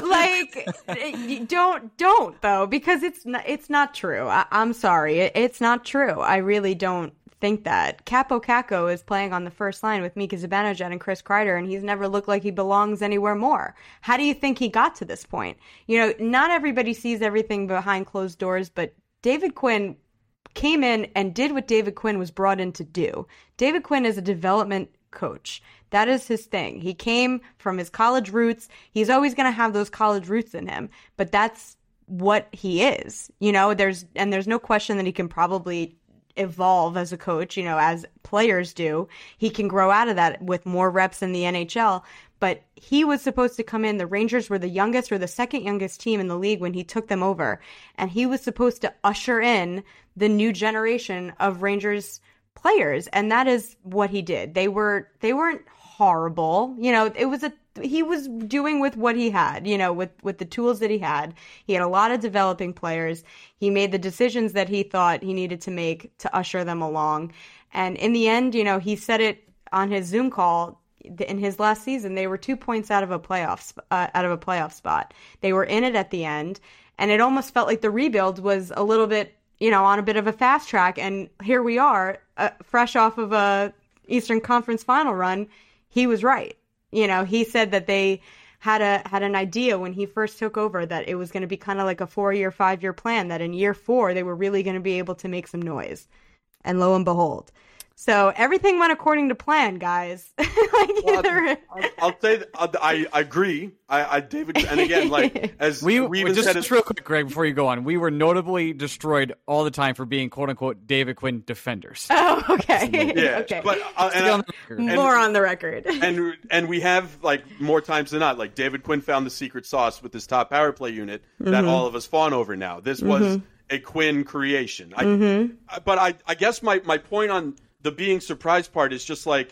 like, don't, don't, though, because it's not, it's not true. I, I'm sorry. It, it's not true. I really don't think that. Capo Caco is playing on the first line with Mika Zibanejad and Chris Kreider, and he's never looked like he belongs anywhere more. How do you think he got to this point? You know, not everybody sees everything behind closed doors, but David Quinn came in and did what David Quinn was brought in to do. David Quinn is a development coach. That is his thing. He came from his college roots. He's always going to have those college roots in him, but that's what he is. You know, there's, and there's no question that he can probably evolve as a coach, you know, as players do. He can grow out of that with more reps in the N H L, but he was supposed to come in. The Rangers were the youngest or the second youngest team in the league when he took them over, and he was supposed to usher in the new generation of Rangers players, and that is what he did. They were they weren't horrible, you know. It was a he was doing with what he had, you know, with with the tools that he had. He had a lot of developing players. He made the decisions that he thought he needed to make to usher them along, and in the end, you know, he said it on his Zoom call. In his last season, they were two points out of a playoff uh, out of a playoff spot. They were in it at the end, and it almost felt like the rebuild was a little bit, you know, on a bit of a fast track. And here we are, uh, fresh off of a Eastern Conference final run. He was right. You know, he said that they had a had an idea when he first took over that it was going to be kind of like a four-year, five-year plan, that in year four they were really going to be able to make some noise. And lo and behold. So everything went according to plan, guys. like well, either... I'll, I'll say that, I, I agree. I, I David, and again, like as we, we even just, said, just it, real quick, Greg, before you go on, we were notably destroyed all the time for being "quote unquote" David Quinn defenders. Oh, okay, yeah, okay. But uh, and, on and, more on the record, and and we have like more times than not, like David Quinn found the secret sauce with this top power play unit mm-hmm. that all of us fawn over now. This was mm-hmm. a Quinn creation. I, mm-hmm. But I, I guess my my point on the being surprised part is just like,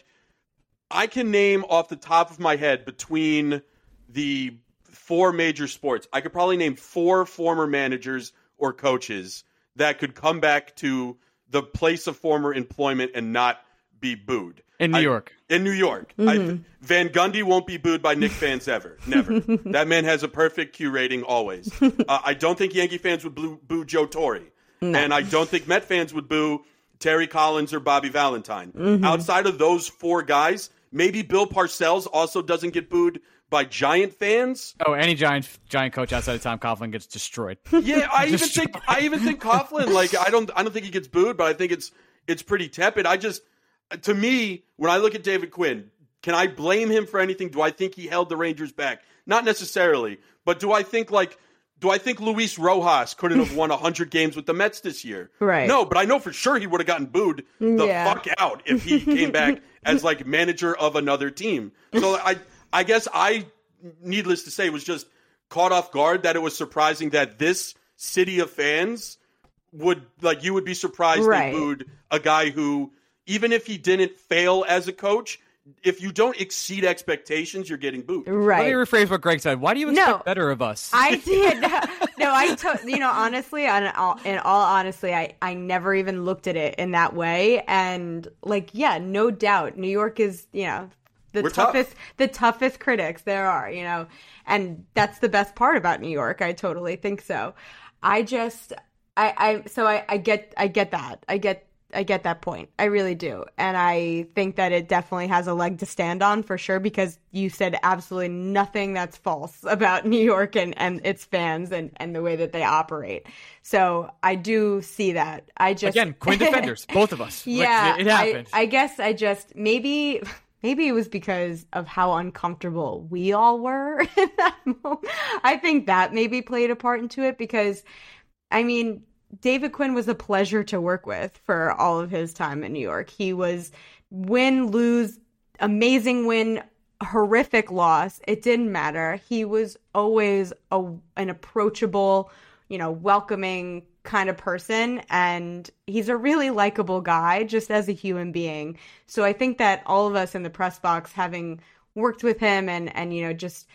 I can name off the top of my head between the four major sports, I could probably name four former managers or coaches that could come back to the place of former employment and not be booed. In New I, York. In New York. Mm-hmm. I, Van Gundy won't be booed by Knick fans ever. Never. That man has a perfect Q rating always. Uh, I don't think Yankee fans would boo, boo Joe Torre. No. And I don't think Met fans would boo Terry Collins or Bobby Valentine. Mm-hmm. Outside of those four guys, maybe Bill Parcells also doesn't get booed by Giant fans. Oh, any Giant Giant coach outside of Tom Coughlin gets destroyed. Yeah, I even think I even think Coughlin, like I don't I don't think he gets booed, but I think it's it's pretty tepid. I just to me, when I look at David Quinn, can I blame him for anything? Do I think he held the Rangers back? Not necessarily, but do I think like Do I think Luis Rojas couldn't have won one hundred games with the Mets this year? Right. No, but I know for sure he would have gotten booed the yeah. fuck out if he came back as like manager of another team. So I I guess I, needless to say, was just caught off guard that it was surprising that this city of fans would, like, you would be surprised right. they booed a guy who, even if he didn't fail as a coach, if you don't exceed expectations, you're getting booed. Right. Let me rephrase what Greg said. Why do you expect no, better of us? I did. No, I to, you know, honestly, in all, in all honesty, I, I never even looked at it in that way. And like, yeah, no doubt, New York is, you know, the We're toughest, tough. the toughest critics there are, you know, and that's the best part about New York. I totally think so. I just, I, I, so I, I get, I get that. I get I get that point. I really do. And I think that it definitely has a leg to stand on for sure, because you said absolutely nothing that's false about New York and, and its fans and, and the way that they operate. So I do see that. I just Again, Quinn defenders, both of us. Yeah. Like, it, it happened. I, I guess I just maybe maybe it was because of how uncomfortable we all were in that moment. I think that maybe played a part into it, because I mean, David Quinn was a pleasure to work with for all of his time in New York. He was win, lose, amazing win, horrific loss. It didn't matter. He was always a, an approachable, you know, welcoming kind of person. And he's a really likable guy just as a human being. So I think that all of us in the press box, having worked with him and, and, you know, just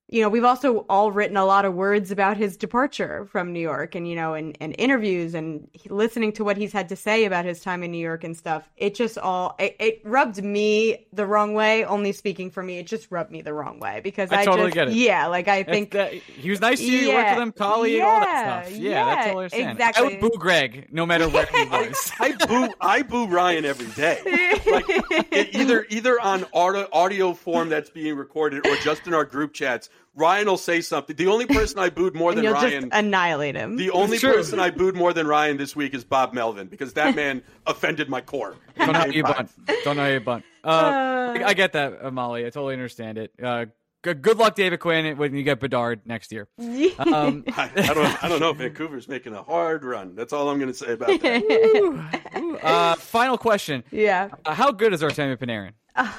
you know, we've also all written a lot of words about his departure from New York and, you know, and, and interviews and listening to what he's had to say about his time in New York and stuff. It just all, it, it rubbed me the wrong way, only speaking for me. It just rubbed me the wrong way because I, I totally just, get it. Yeah, like I think. That, he was nice to you, yeah, you worked with him, colleague, yeah, all that stuff. Yeah, yeah, that's all I understand. exactly. I would boo Greg no matter where he was. I boo I boo Ryan every day. Like it, either either on audio, audio form that's being recorded or just in our group chats. Ryan will say something. The only person I booed more than you'll Ryan, just annihilate him. the only person I booed more than Ryan this week is Bob Melvin because that man offended my core. Don't know how you bunt. Don't know how you bunt. Uh, uh, I get that, Molly. I totally understand it. Uh, good, good luck, David Quinn, when you get Bedard next year. Um, I, I don't. I don't know. Vancouver's making a hard run. That's all I'm going to say about that. ooh, ooh. Uh, final question. Yeah. Uh, how good is Artemi Panarin? Uh,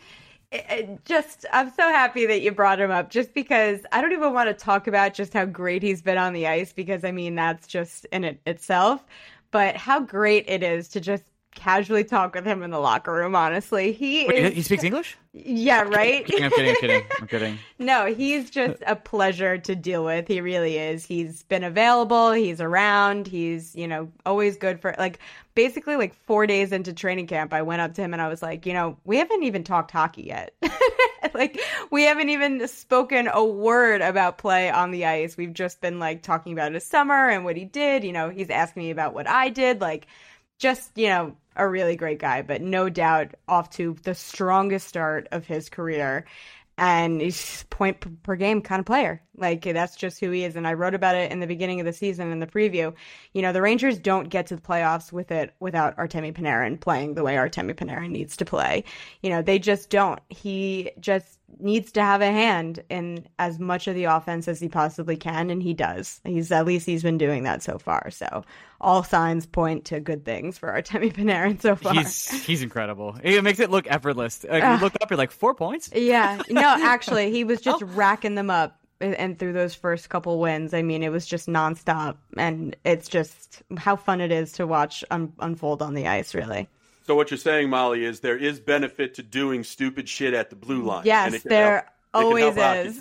It just, I'm so happy that you brought him up just because I don't even want to talk about just how great he's been on the ice because, I mean, that's just in it itself. But how great it is to just casually talk with him in the locker room, honestly. He Wait, is... he speaks English? Yeah, right? I'm kidding, I'm kidding, I'm kidding. I'm kidding. No, he's just a pleasure to deal with. He really is. He's been available. He's around. He's, you know, always good for, like, basically, like, four days into training camp, I went up to him and I was like, you know, we haven't even talked hockey yet. Like, we haven't even spoken a word about play on the ice. We've just been, like, talking about his summer and what he did. You know, he's asking me about what I did. Like, just, you know, a really great guy, but no doubt off to the strongest start of his career. And he's point per game kind of player. Like, that's just who he is. And I wrote about it in the beginning of the season in the preview. You know, the Rangers don't get to the playoffs with it without Artemi Panarin playing the way Artemi Panarin needs to play. You know, they just don't. He just needs to have a hand in as much of the offense as he possibly can, and he does. He's at least he's been doing that so far. So all signs point to good things for Artemi Panarin so far. He's he's incredible. It makes it look effortless. Like, you looked up, you're like, four points? Yeah. No, actually, he was just oh. racking them up. And through those first couple wins, I mean, it was just nonstop. And it's just how fun it is to watch un- unfold on the ice, really. So what you're saying, Molly, is there is benefit to doing stupid shit at the blue line. Yes, there help, always is.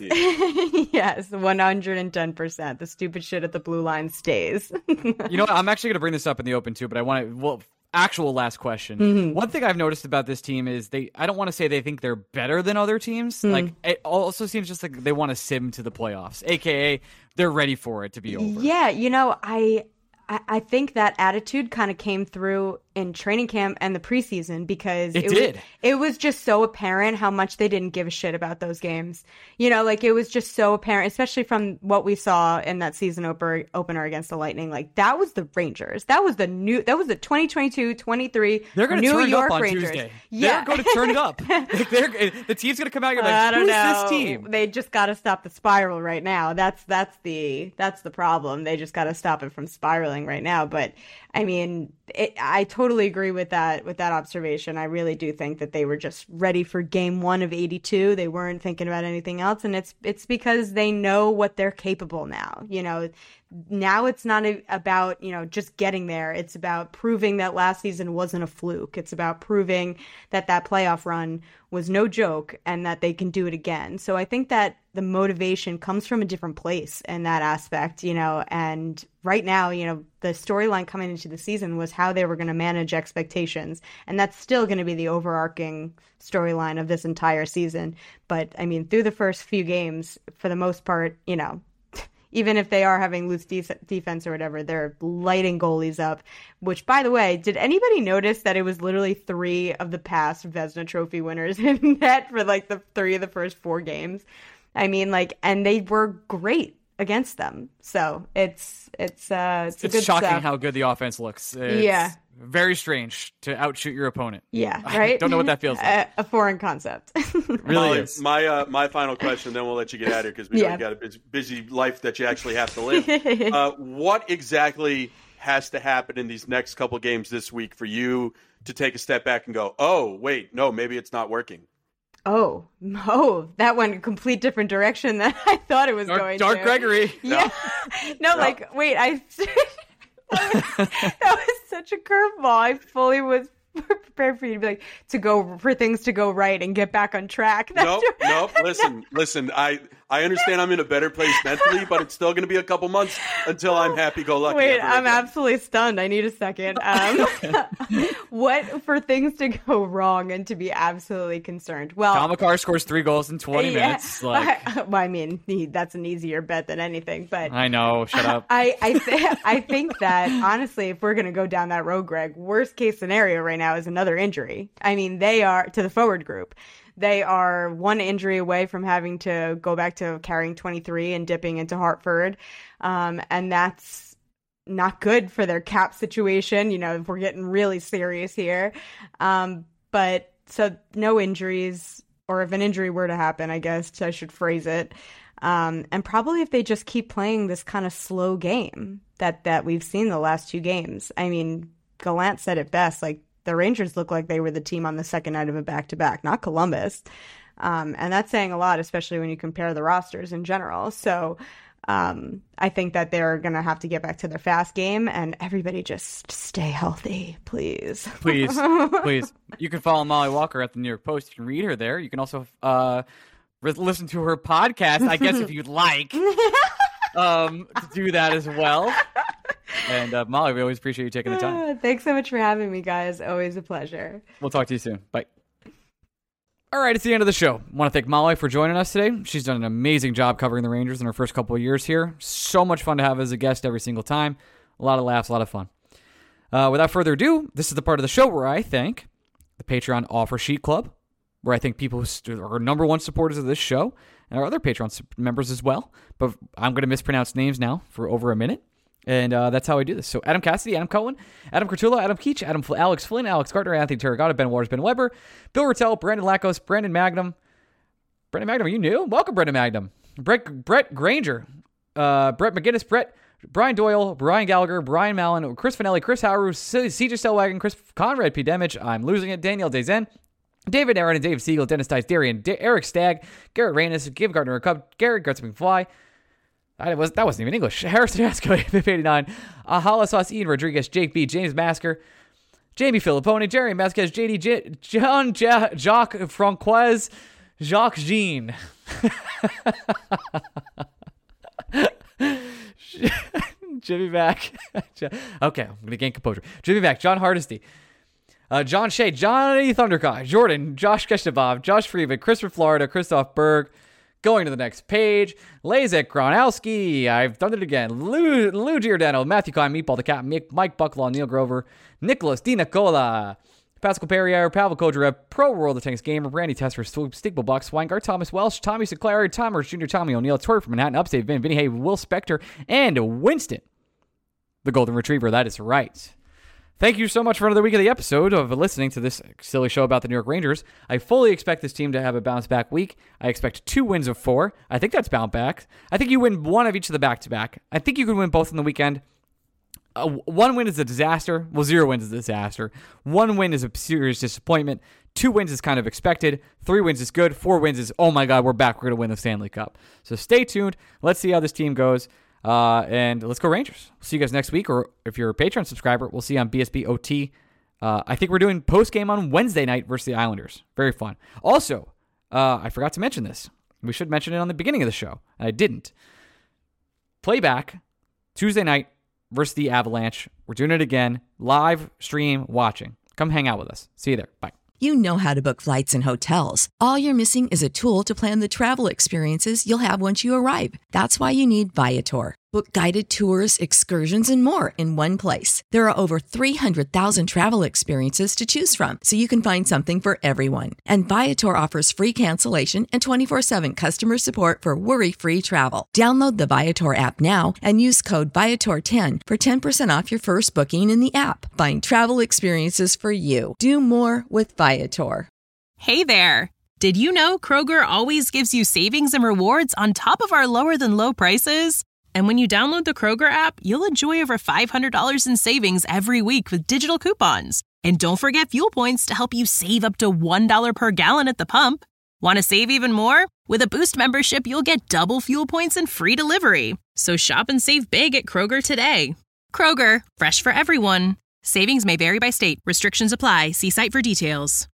Yes, one hundred ten percent. The stupid shit at the blue line stays. You know what? I'm actually going to bring this up in the open, too, but I want to... Well, actual last question. Mm-hmm. One thing I've noticed about this team is they, I don't want to say they think they're better than other teams. Mm-hmm. Like, it also seems just like they want to sim to the playoffs, A K A they're ready for it to be over. Yeah, you know, I, I, I think that attitude kind of came through in training camp and the preseason because it, it did. Was, it was just so apparent how much they didn't give a shit about those games. You know, like it was just so apparent, especially from what we saw in that season opener, opener against the Lightning. Like that was the Rangers. That was the new. That was the twenty twenty-two twenty-three They're going to New turn York it up on Rangers. Tuesday. Yeah. They're going to turn it up. Like they're, the team's going to come out. You're like, I don't who's know. this team? They just got to stop the spiral right now. That's that's the that's the problem. They just got to stop it from spiraling right now. But I mean, it, I totally agree with that. With that observation. I really do think that they were just ready for game one of eighty-two. They weren't thinking about anything else. And it's it's because they know what they're capable now. You know, now it's not a, about, you know, just getting there. It's about proving that last season wasn't a fluke. It's about proving that that playoff run was no joke and that they can do it again. So I think that the motivation comes from a different place in that aspect, you know, and right now, you know, the storyline coming into the season was how they were going to manage expectations. And that's still going to be the overarching storyline of this entire season. But I mean, through the first few games, for the most part, you know, even if they are having loose de- defense or whatever, they're lighting goalies up. Which, by the way, did anybody notice that it was literally three of the past Vezina Trophy winners in net for like the three of the first four games? I mean, like, and they were great against them. So it's it's uh it's, it's a good shocking stuff. how good the offense looks. It's yeah. very strange to outshoot your opponent. Yeah, right? I don't know what that feels like. a, a foreign concept. Really Molly, is. My uh, my final question, then we'll let you get out of here because we Yeah. know you got a busy, busy life that you actually have to live. uh, what exactly has to happen in these next couple games this week for you to take a step back and go, oh, wait, no, maybe it's not working? Oh, oh, that went a complete different direction than I thought it was Dark, going Dark to. Gregory. Yeah. No, like, wait, I. that, was, that was such a curveball. I fully was prepared for you to be like, to go, for things to go right and get back on track. That's Nope, what- nope. Listen, listen. I, I understand I'm in a better place mentally, but it's still going to be a couple months until I'm happy-go-lucky. Wait, ever I'm again. absolutely stunned. I need a second. Um, what for things to go wrong and to be absolutely concerned? Well, Kyle McCarr scores three goals in twenty yeah, minutes. Like, I, well, I mean, he, that's an easier bet than anything. But I know. Shut up. I I, th- I think that honestly, if we're going to go down that road, Greg, worst case scenario right now is another injury. I mean, they are to the forward group. They are one injury away from having to go back to carrying twenty-three and dipping into Hartford. Um, and that's not good for their cap situation, you know, if we're getting really serious here. Um, but so no injuries, or if an injury were to happen, I guess I should phrase it. Um, and probably if they just keep playing this kind of slow game that, that we've seen the last two games. I mean, Gallant said it best, like, the Rangers look like they were the team on the second night of a back-to-back, not Columbus. Um, and that's saying a lot, especially when you compare the rosters in general. So um, I think that they're going to have to get back to their fast game, and everybody just stay healthy, please. Please, please. You can follow Molly Walker at the New York Post. You can read her there. You can also uh, re- listen to her podcast, I guess, if you'd like um, to do that as well. And uh, Molly, we always appreciate you taking the time. Thanks so much for having me, guys. Always a pleasure. We'll talk to you soon. Bye. All right, it's the end of the show. I want to thank Molly for joining us today. She's done an amazing job covering the Rangers in her first couple of years here. So much fun to have as a guest every single time. A lot of laughs, a lot of fun. Uh, without further ado, this is the part of the show where I thank the Patreon Offer Sheet Club, where I think people who are number one supporters of this show, and our other Patreon members as well. But I'm going to mispronounce names now for over a minute. And uh, that's how I do this. So Adam Cassidy, Adam Cohen, Adam Curtula, Adam Keach, Adam F- Alex Flynn, Alex Gardner, Anthony Terragata, Ben Waters, Ben Weber, Bill Rattel, Brandon Lackos, Brandon Magnum. Brandon Magnum, are you new? Welcome, Brandon Magnum. Brett, Brett Granger, uh, Brett McGinnis, Brett, Brian Doyle, Brian Gallagher, Brian Mallon, Chris Finelli, Chris Howard, C J Stellwagen, Chris Conrad, P. Demich, I'm losing it, Danielle Dezen, David Aaron and Dave Siegel, Dennis Tice, Darian, D- Eric Stagg, Garrett Reynes, Give Gardner a Cup, Garrett Gertz McFly. I was, that wasn't even English. Harrison Asco, eighty-nine. Ahala Sauce, Ian Rodriguez, Jake B, James Masker, Jamie Filipponi, Jerry Vasquez, J D, J- John ja- Jacques Francoise, Jacques Jean. Jimmy Mack. Okay, I'm going to gain composure. Jimmy Mack, John Hardesty, uh, John Shea, Johnny Thundercock, Jordan, Josh Keshtavov, Josh Freeman, Christopher Florida, Christoph Berg. Going to the next page, Lazek Gronowski, I've done it again, Lou, Lou Giordano, Matthew Klein, Meatball the Cat, Mike Bucklaw, Neil Grover, Nicholas Di Nicola, Pascal Perrier, Pavel Kojarev, Pro World of Tanks Gamer, Randy Tesser, Stigble Bucks, Weingart, Thomas Welsh, Tommy Sinclair, Thomas Junior, Tommy O'Neill, Tori from Manhattan, Upstate, Vin, Vinny Hay, Will Spector, and Winston, the Golden Retriever. That is right. Thank you so much for another week of the episode of listening to this silly show about the New York Rangers. I fully expect this team to have a bounce back week. I expect two wins of four. I think that's bounce back. I think you win one of each of the back to back. I think you can win both in the weekend. Uh, one win is a disaster. Well, zero wins is a disaster. One win is a serious disappointment. Two wins is kind of expected. Three wins is good. Four wins is, oh my God, we're back. We're going to win the Stanley Cup. So stay tuned. Let's see how this team goes. Uh, and let's go Rangers. See you guys next week, or if you're a Patreon subscriber, we'll see you on B S B O T. Uh, I think we're doing post-game on Wednesday night versus the Islanders. Very fun. Also, uh, I forgot to mention this. We should mention it on the beginning of the show, and I didn't. Playback, Tuesday night versus the Avalanche. We're doing it again. Live stream watching. Come hang out with us. See you there. Bye. You know how to book flights and hotels. All you're missing is a tool to plan the travel experiences you'll have once you arrive. That's why you need Viator. Book guided tours, excursions, and more in one place. There are over three hundred thousand travel experiences to choose from, so you can find something for everyone. And Viator offers free cancellation and twenty-four seven customer support for worry-free travel. Download the Viator app now and use code Viator ten for ten percent off your first booking in the app. Find travel experiences for you. Do more with Viator. Hey there. Did you know Kroger always gives you savings and rewards on top of our lower than low prices? And when you download the Kroger app, you'll enjoy over five hundred dollars in savings every week with digital coupons. And don't forget fuel points to help you save up to one dollar per gallon at the pump. Want to save even more? With a Boost membership, you'll get double fuel points and free delivery. So shop and save big at Kroger today. Kroger, fresh for everyone. Savings may vary by state. Restrictions apply. See site for details.